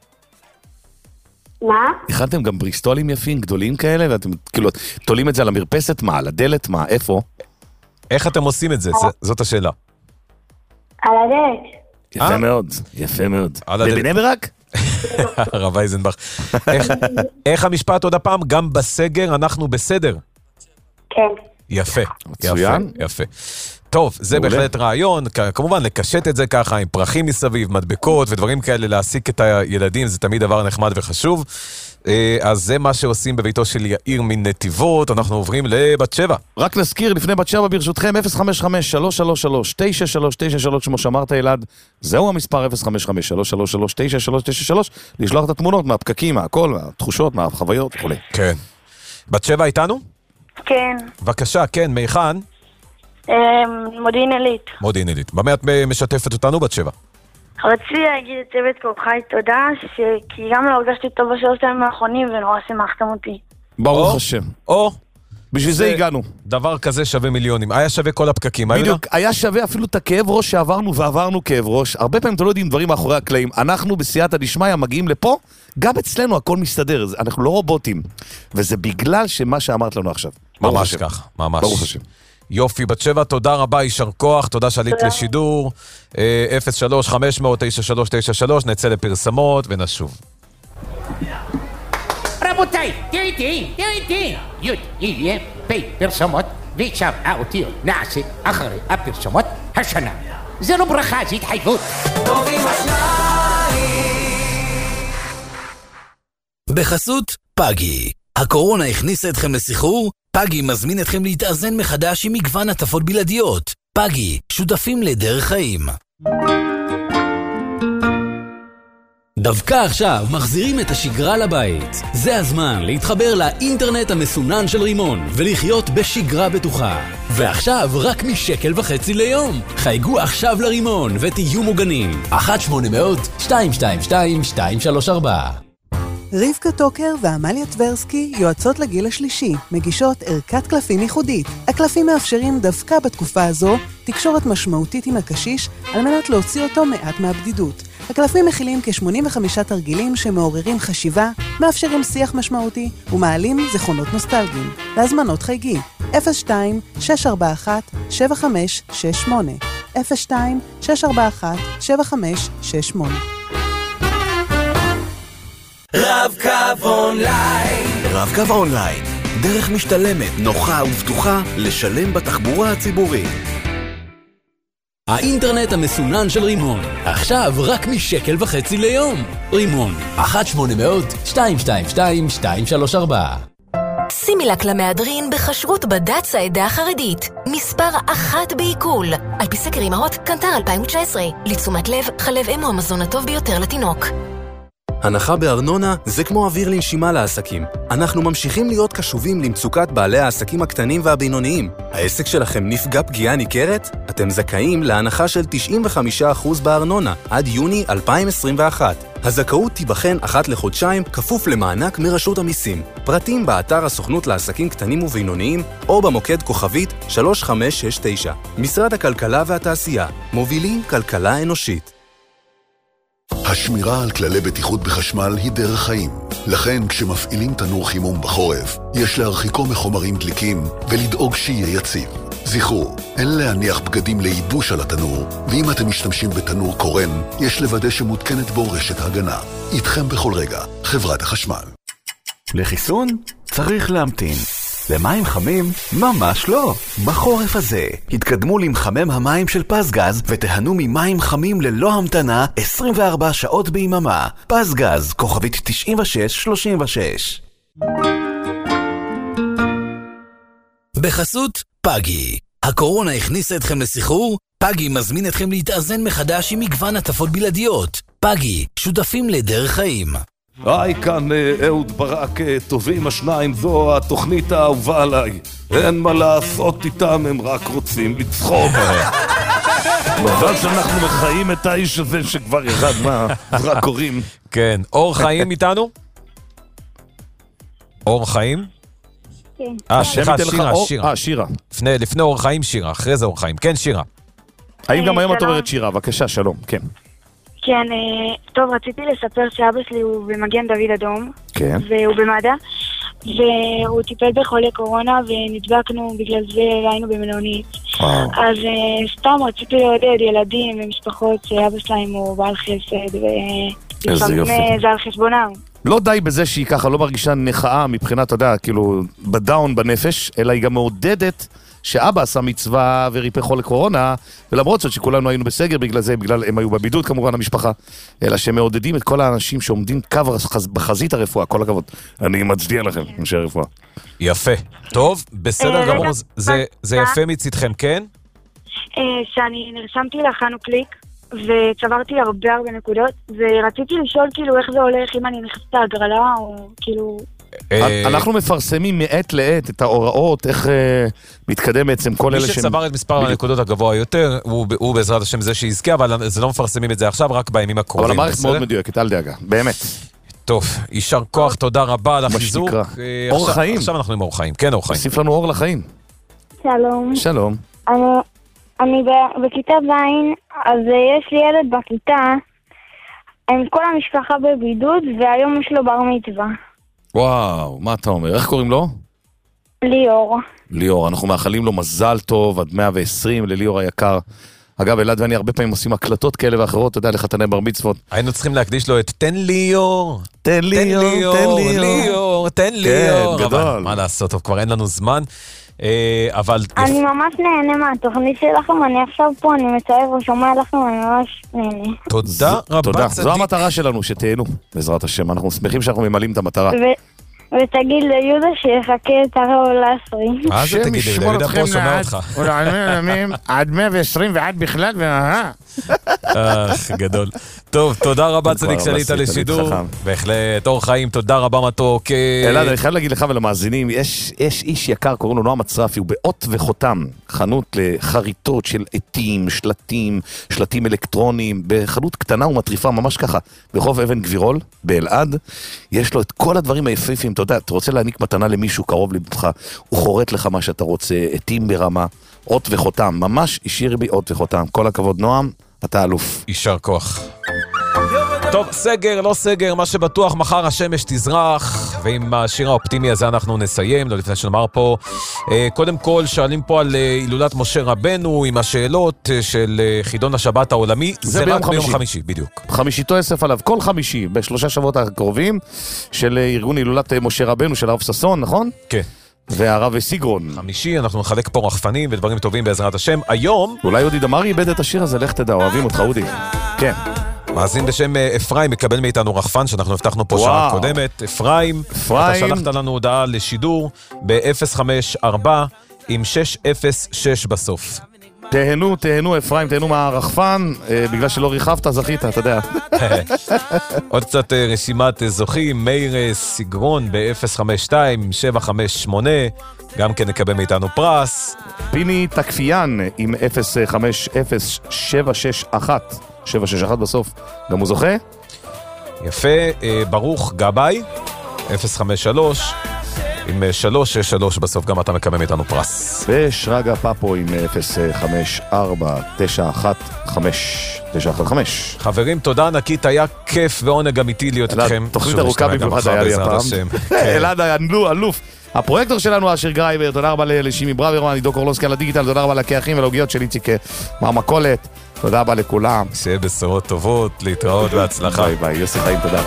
S16: מה?
S8: הכנתם גם בריסטולים יפים, גדולים כאלה, ואתם כאילו תולים את זה על המרפסת, מה? על הדלת, מה? איפה?
S7: איך אתם עושים את זה? זאת השאלה.
S16: על הדלת.
S8: יפה מאוד, יפה מאוד. בבני ברק?
S7: הרב אייזנבך. איך המשפט עוד הפעם? גם בסגר אנחנו בסדר?
S16: כן.
S7: יפה.
S8: מצוין.
S7: יפה. טוב, זה בהחלט רעיון, כמובן לקשט את זה ככה עם פרחים מסביב, מדבקות ודברים כאלה, להעסיק את הילדים, זה תמיד דבר נחמד וחשוב. אז זה מה שעושים בביתו של יאיר מנתיבות, אנחנו עוברים לבת שבע.
S8: רק נזכיר, לפני בת שבע ברשותכם, 055-333-9393, כמו שאמרת אלעד, זהו המספר 055-333-9393, לשלוח את התמונות מהפקקים, מהכל, מהתחושות, מהחוויות וכו'.
S7: כן. בת שבע איתנו?
S16: כן.
S7: בבקשה, כן, מיכן?
S16: מודיעין עילית.
S7: מודיעין עילית. במה את משתפת אותנו בת שבע?
S16: רציתי להגיד לצוות קול חי תודה, כי גם לא הרגשתי טוב בשלוש הימים האחרונים ונורא שמחתם אותי.
S8: ברוך השם. בשביל זה הגענו.
S7: דבר כזה שווה מיליונים. היה שווה כל הפקקים,
S8: בדיוק, היה שווה אפילו את הכאב ראש שעברנו ועברנו כאב ראש. הרבה פעמים אתם לא יודעים דברים מאחורי הקלעים. אנחנו בסייעתא דשמיא מגיעים לפה, גם אצלנו הכל מסתדר. אנחנו לא רובוטים. וזה בגלל שמה שאמרת לנו עכשיו.
S7: ממש כך, ממש.
S8: ברוך השם.
S7: יופי, בת שבע, תודה רבה, יישר כוח, תודה שעלית לשידור. 03-500-9393, נצא לפרסמות ונשוב.
S18: רבותיי, תהיו איתי, י' יהיה פרסומות, ועכשיו האותיות נעשה אחרי הפרסומות השנה. זה לא ברכה, זה התחייבות.
S10: בחסות פאגי. הקורונה הכניסה אתכם לסחרור? פאגי מזמין אתכם להתאזן מחדש עם מגוון הטבות בלעדיות. פאגי, שותפים לדרך חיים. דווקא עכשיו מחזירים את השגרה לבית. זה הזמן להתחבר לאינטרנט המסונן של רימון ולחיות בשגרה בטוחה. ועכשיו רק מ1.5 ליום. חייגו עכשיו לרימון ותהיו מוגנים. 1-800-222-234.
S19: רבקה טוקר ועמליה טברסקי יועצות לגיל השלישי, מגישות ערכת קלפים ייחודית. הקלפים מאפשרים דווקא בתקופה הזו תקשורת משמעותית עם הקשיש על מנת להוציא אותו מעט מהבדידות. הקלפים מכילים כ-85 תרגילים שמעוררים חשיבה, מאפשרים שיח משמעותי ומעלים זיכרונות נוסטלגיים. להזמנות חייגי 02-641-7568 02-641-7568.
S15: רב-קו אונליין. רב-קו אונליין, דרך משתלמת, נוחה ובטוחה לשלם בתחבורה הציבורית.
S10: האינטרנט המסונן של רימון, עכשיו רק מ1.5 ליום. רימון, 1-800-222-234.
S20: סימילק למהדרין בחשרות בד"ץ העדה החרדית. מספר 1 בעיכול. על פי סקר אמהות, קנטר 2019. לתשומת לב, חלב אם הוא המזון הטוב ביותר לתינוק.
S21: הנחה בארנונה זה כמו אוויר לנשימה לעסקים. אנחנו ממשיכים להיות קשובים למצוקת בעלי העסקים הקטנים והבינוניים. העסק שלכם נפגע פגיעה ניכרת? אתם זכאים להנחה של 95% בארנונה עד יוני 2021. הזכאות תיבחן אחת לחודשיים כפוף למענק מרשות המיסים. פרטים באתר הסוכנות לעסקים קטנים ובינוניים או במוקד כוכבית 3569. משרד הכלכלה והתעשייה, מובילים כלכלה אנושית.
S6: השמירה על כללי בטיחות בחשמל היא דרך חיים. לכן כשמפעילים תנור חימום בחורף, יש להרחיקו מחומרים דליקים ולדאוג שיהיה יציב. זכרו, אין להניח בגדים לייבוש על התנור, ואם אתם משתמשים בתנור קורן, יש לוודא שמותקנת בו רשת הגנה. איתכם בכל רגע, חברת החשמל.
S15: לחיסון צריך להמתין. למים חמים? ממש לא. בחורף הזה התקדמו למחמם המים של פסגז ותהנו ממים חמים ללא המתנה 24 שעות ביממה. פסגז, כוכבית 9636.
S10: בחסות פאגי. הקורונה הכניסה אתכם לסחרור? פאגי מזמין אתכם להתאזן מחדש עם מגוון הטבות בלעדיות. פאגי, שותפים לדרך חיים.
S8: היי, כאן אהוד ברק, טובים השניים, זו התוכנית האהובה עליי. אין מה לעשות איתם, הם רק רוצים לצחוק. מזל שאנחנו מחיים את האיש הזה שכבר ירד מהרקורים.
S7: כן, אור חיים איתנו? אור חיים?
S16: כן.
S8: שירה.
S7: לפני אור חיים שירה, אחרי זה אור חיים. כן, שירה.
S8: האם גם היום את אומרת שירה? בבקשה, שלום, כן.
S16: כן, טוב, רציתי לספר שאבא שלי הוא במגן דוד אדום,
S8: כן.
S16: והוא במד"א, והוא טיפל בחולי קורונה ונדבקנו, בגלל זה היינו במלונית. אז סתם רציתי לעודד ילדים ומשפחות שאבא שלהם הוא בעל חסד, ולפעמים זה על חשבונם.
S8: לא די בזה שהיא ככה לא מרגישה נחאה מבחינת, אתה יודע, כאילו, בדאון בנפש, אלא היא גם מעודדת שאבא עשה מצווה וריפא חולי קורונה, ולמרות זאת שכולנו היינו בסגר בגלל זה, בגלל הם היו בבידוד כמובן המשפחה, אלא שמעודדים את כל האנשים שעומדים קו בחזית הרפואה, כל הכבוד. אני מצדיע לכם, אנשי הרפואה.
S7: יפה. טוב, בסדר גמור, זה יפה מצדכם, כן?
S16: שאני נרשמתי לחנו קליק, וצברתי הרבה נקודות, ורציתי לשאול כאילו איך זה הולך, אם אני נכנסת להגרלה, או כאילו...
S8: אנחנו מפרסמים מעת לעת את ההוראות, איך מתקדם בעצם כל אלה
S7: מי שצבר את מספר הנקודות הגבוה יותר, הוא בעזרת השם זה שיזכה, אבל זה לא מפרסמים את זה עכשיו, רק בימים הקרובים.
S8: אבל המערכת מאוד מדויקת, אל דאגה, באמת.
S7: טוב, יישר כוח, תודה רבה על החיזוק.
S8: אור חיים.
S7: עכשיו אנחנו עם אור חיים, כן אור חיים.
S8: תוסיף לנו אור לחיים.
S16: שלום.
S8: שלום.
S16: אני בכיתה ז', אז יש לי ילד בכיתה, עם כל המשפחה בבידוד, והיום יש לו בר מצווה.
S8: וואו, מה אתה אומר? איך קוראים לו?
S16: ליאור.
S8: ליאור, אנחנו מאחלים לו מזל טוב עד 120 לליאור היקר. אגב, אלעד ואני הרבה פעמים עושים הקלטות כאלה ואחרות, אתה יודע, לחתני בר מצוות.
S7: היינו צריכים להקדיש לו את תן ליאור,
S8: תן ליאור,
S7: תן ליאור.
S8: כן, גדול.
S7: מה לעשות, טוב, כבר אין לנו זמן. אבל...
S16: אני ממש נהנה מהתוכנית שלכם, אני עכשיו פה, אני מצטער ושומע לכם, אני ממש נהנה.
S7: תודה רבה, צדיק.
S8: זו המטרה שלנו, שתהנו, בעזרת השם. אנחנו שמחים שאנחנו ממלאים את המטרה.
S16: ותגיד ליהודה שיחכה את הרעול לעשרים.
S7: זה תגיד, ליהודה פה שומע אותך.
S18: עד 120 ועד בכלל
S7: גדול. טוב, תודה רבה צדיק שעלית לשידור. בהחלט, אור חיים, תודה רבה מתוק.
S8: אלעד, אני חייב להגיד לך ולמאזינים, יש איש יקר, קוראים לו נועם מצרפי, הוא באות וחותם, חנות לחריטות של עטים, שלטים אלקטרוניים, בחנות קטנה ומטריפה, ממש ככה, ברחוב אבן גבירול, באלעד, יש לו את כל הדברים היפהפיים, אתה יודע, אתה רוצה להעניק מתנה למישהו קרוב לבך, הוא חורט לך מה שאתה רוצה, עטים ברמה, אות וחותם, ממש השאיר בי אות וחותם, כל הכבוד נועם, אתה אלוף.
S7: יישר כוח. טוב, סגר, לא סגר, מה שבטוח, מחר השמש תזרח, ועם השיר האופטימי הזה אנחנו נסיים, לא לפני שנאמר פה. קודם כל, שואלים פה על הילולת משה רבנו, עם השאלות של חידון השבת העולמי, זה רק ביום חמישי, בדיוק.
S8: חמישיתו אסף עליו, כל חמישי, בשלושה שבועות הקרובים, של ארגון הילולת משה רבנו, של הרב ששון, נכון?
S7: כן.
S8: והרב סיגרון.
S7: חמישי, אנחנו נחלק פה רחפנים ודברים טובים בעזרת השם. היום...
S8: אולי אודי דמרי איבד את השיר הזה, לך תדע, אוהבים אותך אודי. כן.
S7: מאזין בשם אפרים מקבל מאיתנו רחפן שאנחנו הבטחנו פה שעה קודמת. אפרים, אתה שלחת לנו הודעה לשידור ב-054 עם 606 בסוף.
S8: תהנו אפרים, תהנו מהרחפן, בגלל שלא ריחבת זכית, אתה יודע.
S7: עוד קצת רשימת זוכים, מאיר סיגרון ב-052 758, גם כן נקבל מאיתנו פרס.
S8: פיני תקפיין עם 050761 761 בסוף, גם הוא זוכה.
S7: יפה, ברוך גבאי 053 עם 363 בסוף, גם אתה מקבל מאיתנו פרס.
S8: ושרגה פאפו עם 054915
S7: חברים, תודה ענקית, היה כיף ועונג אמיתי להיות איתכם.
S8: תוכנית ארוכה במיוחד היה לי הפעם. אלעד אלוף. הפרויקטור שלנו, אשר גרייבר, תודה רבה לשימי ברוורמן, עידו קורלוסקי על הדיגיטל, תודה רבה לכאחים ולהוגיות של איציק מהמקולת, תודה רבה לכולם.
S7: שיהיה בשורות טובות, להתראות והצלחה.
S8: ביי ביי, יוסי חיים, תודה.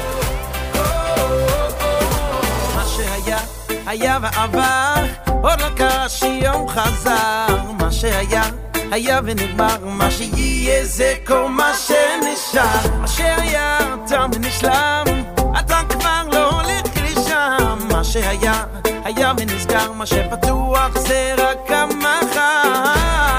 S2: מה שהיה, היה ועבר, עוד לא קרה שיום חזר. מה שהיה, היה ונגמר, מה שיהיה זה כל מה שנשאר. מה שהיה, תם ונשלם, אתה כבר לא הולך לשם. מה שהיה, היה ונסגר, מה שפתוח זה רק המחר.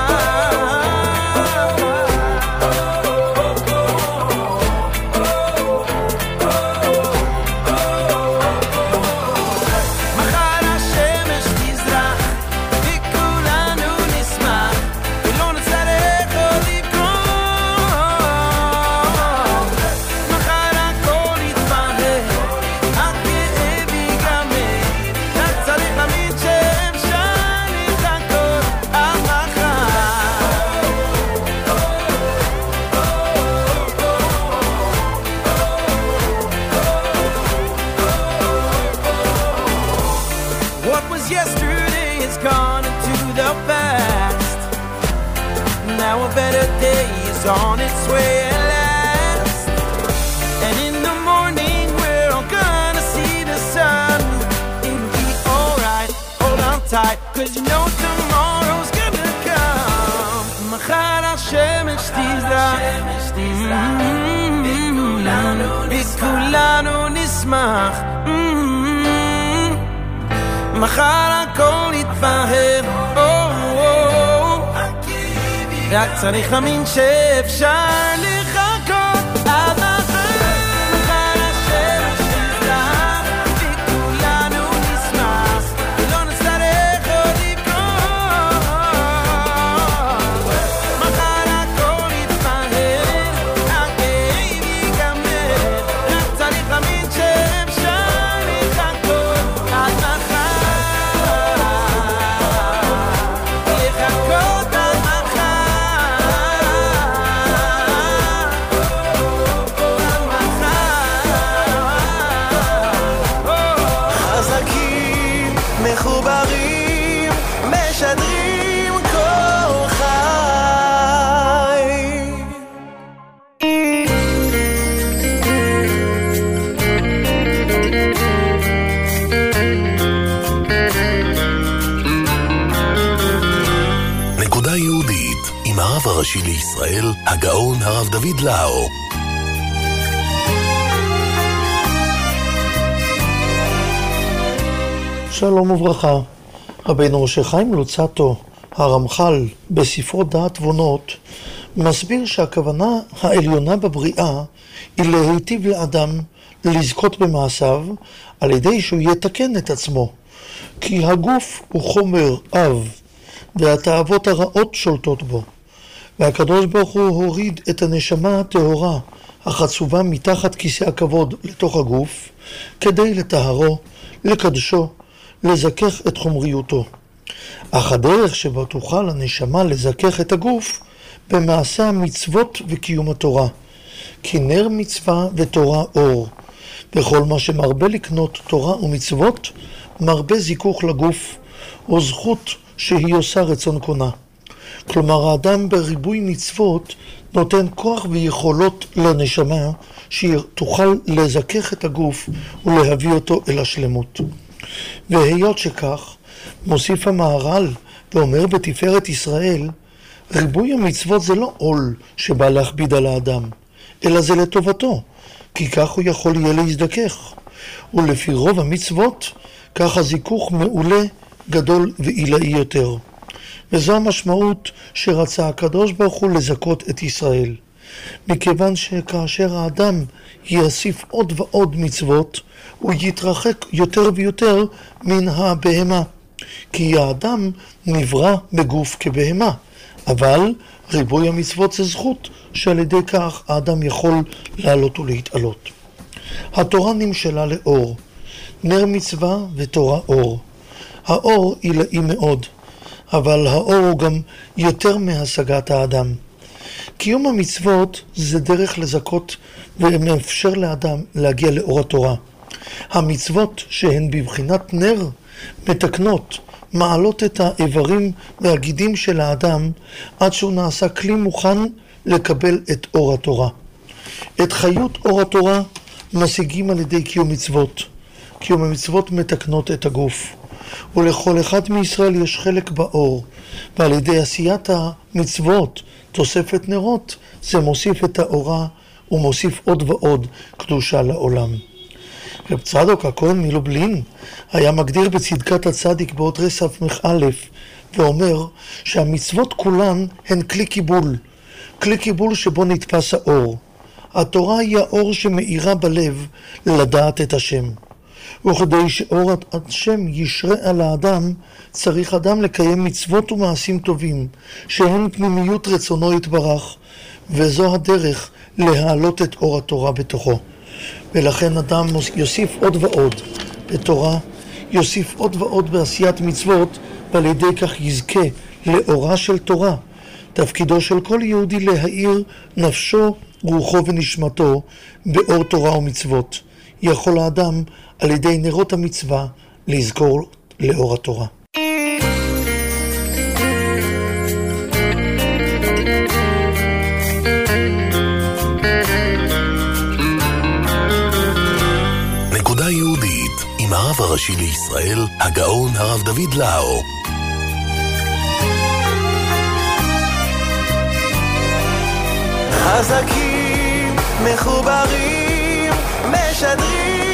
S2: On its way at last, and in the morning we're all gonna see the sun. It'll be alright, hold on tight, cause you know tomorrow's gonna come. מחר השמש תזרח, וכולנו נשמח, מחר הכל יתבהר, רק צריך להאמין שאפשר לחכות עד מחר. מחר השמש תזרח וכולנו
S6: הראשי לישראל, הגאון הרב דוד לאו.
S1: שלום וברכה. רבינו משה חיים לוצאטו, הרמח"ל, בספרו דעת תבונות, מסביר שהכוונה העליונה בבריאה היא להיטיב לאדם לזכות במעשיו על ידי שהוא יתקן את עצמו. כי הגוף הוא חומר אב, והתאוות הרעות שולטות בו. והקדוש ברוך הוא הוריד את הנשמה הטהורה החצובה מתחת כיסא הכבוד לתוך הגוף, כדי לטהרו, לקדשו, לזכך את חומריותו. אך הדרך שבה תוכל הנשמה לזכך את הגוף במעשה המצוות וקיום התורה. כי נר מצווה ותורה אור. וכל מה שמרבה לקנות תורה ומצוות, מרבה זיכוך לגוף, או זכות שהיא עושה רצון קונה. כלומר, האדם בריבוי מצוות נותן כוח ויכולות לנשמה, שהיא תוכל לזכך את הגוף ולהביא אותו אל השלמות. והיות שכך, מוסיף המהר"ל ואומר בתפארת ישראל, ריבוי המצוות זה לא עול שבא להכביד על האדם, אלא זה לטובתו, כי כך הוא יכול יהיה להזדכך. ולפי רוב המצוות, כך הזיכוך מעולה, גדול ועילאי יותר. וזו המשמעות שרצה הקדוש ברוך הוא לזכות את ישראל. מכיוון שכאשר האדם יוסיף עוד ועוד מצוות, הוא יתרחק יותר ויותר מן הבהמה. כי האדם נברא בגוף כבהמה, אבל ריבוי המצוות זה זכות שעל ידי כך האדם יכול לעלות ולהתעלות. התורה נמשלה לאור, נר מצווה ותורה אור. האור עילאי מאוד, אבל האור הוא גם יותר מהשגת האדם. קיום המצוות זה דרך לזכות ומאפשר לאדם להגיע לאור התורה. המצוות שהן בבחינת נר מתקנות, מעלות את האיברים והגידים של האדם עד שהוא נעשה כלי מוכן לקבל את אור התורה. את חיות אור התורה משיגים על ידי קיום מצוות. קיום המצוות מתקנות את הגוף. ולכל אחד מישראל יש חלק באור, ועל ידי עשיית המצוות, תוספת נרות, זה מוסיף את האורה ומוסיף עוד ועוד קדושה לעולם. רב צדוק הכהן מלובלין היה מגדיר בצדקת הצדיק באות רס"א ואומר שהמצוות כולן הן כלי קיבול, כלי קיבול שבו נתפס האור. התורה היא האור שמאירה בלב לדעת את השם. וכדי שאור השם ישרה על האדם, צריך אדם לקיים מצוות ומעשים טובים, שהן פנימיות רצונו יתברך, וזו הדרך להעלות את אור התורה בתוכו. ולכן אדם יוסיף עוד ועוד בתורה, יוסיף עוד ועוד בעשיית מצוות, ועל ידי כך יזכה לאורה של תורה. תפקידו של כל יהודי להאיר נפשו, רוחו ונשמתו באור תורה ומצוות. יכול האדם על ידי נרות המצווה לזכור לאור התורה.
S6: נקודה יהודית עם הרב הראשי לישראל, הגאון הרב דוד לאו.
S2: חזקים, מחוברים, משדרים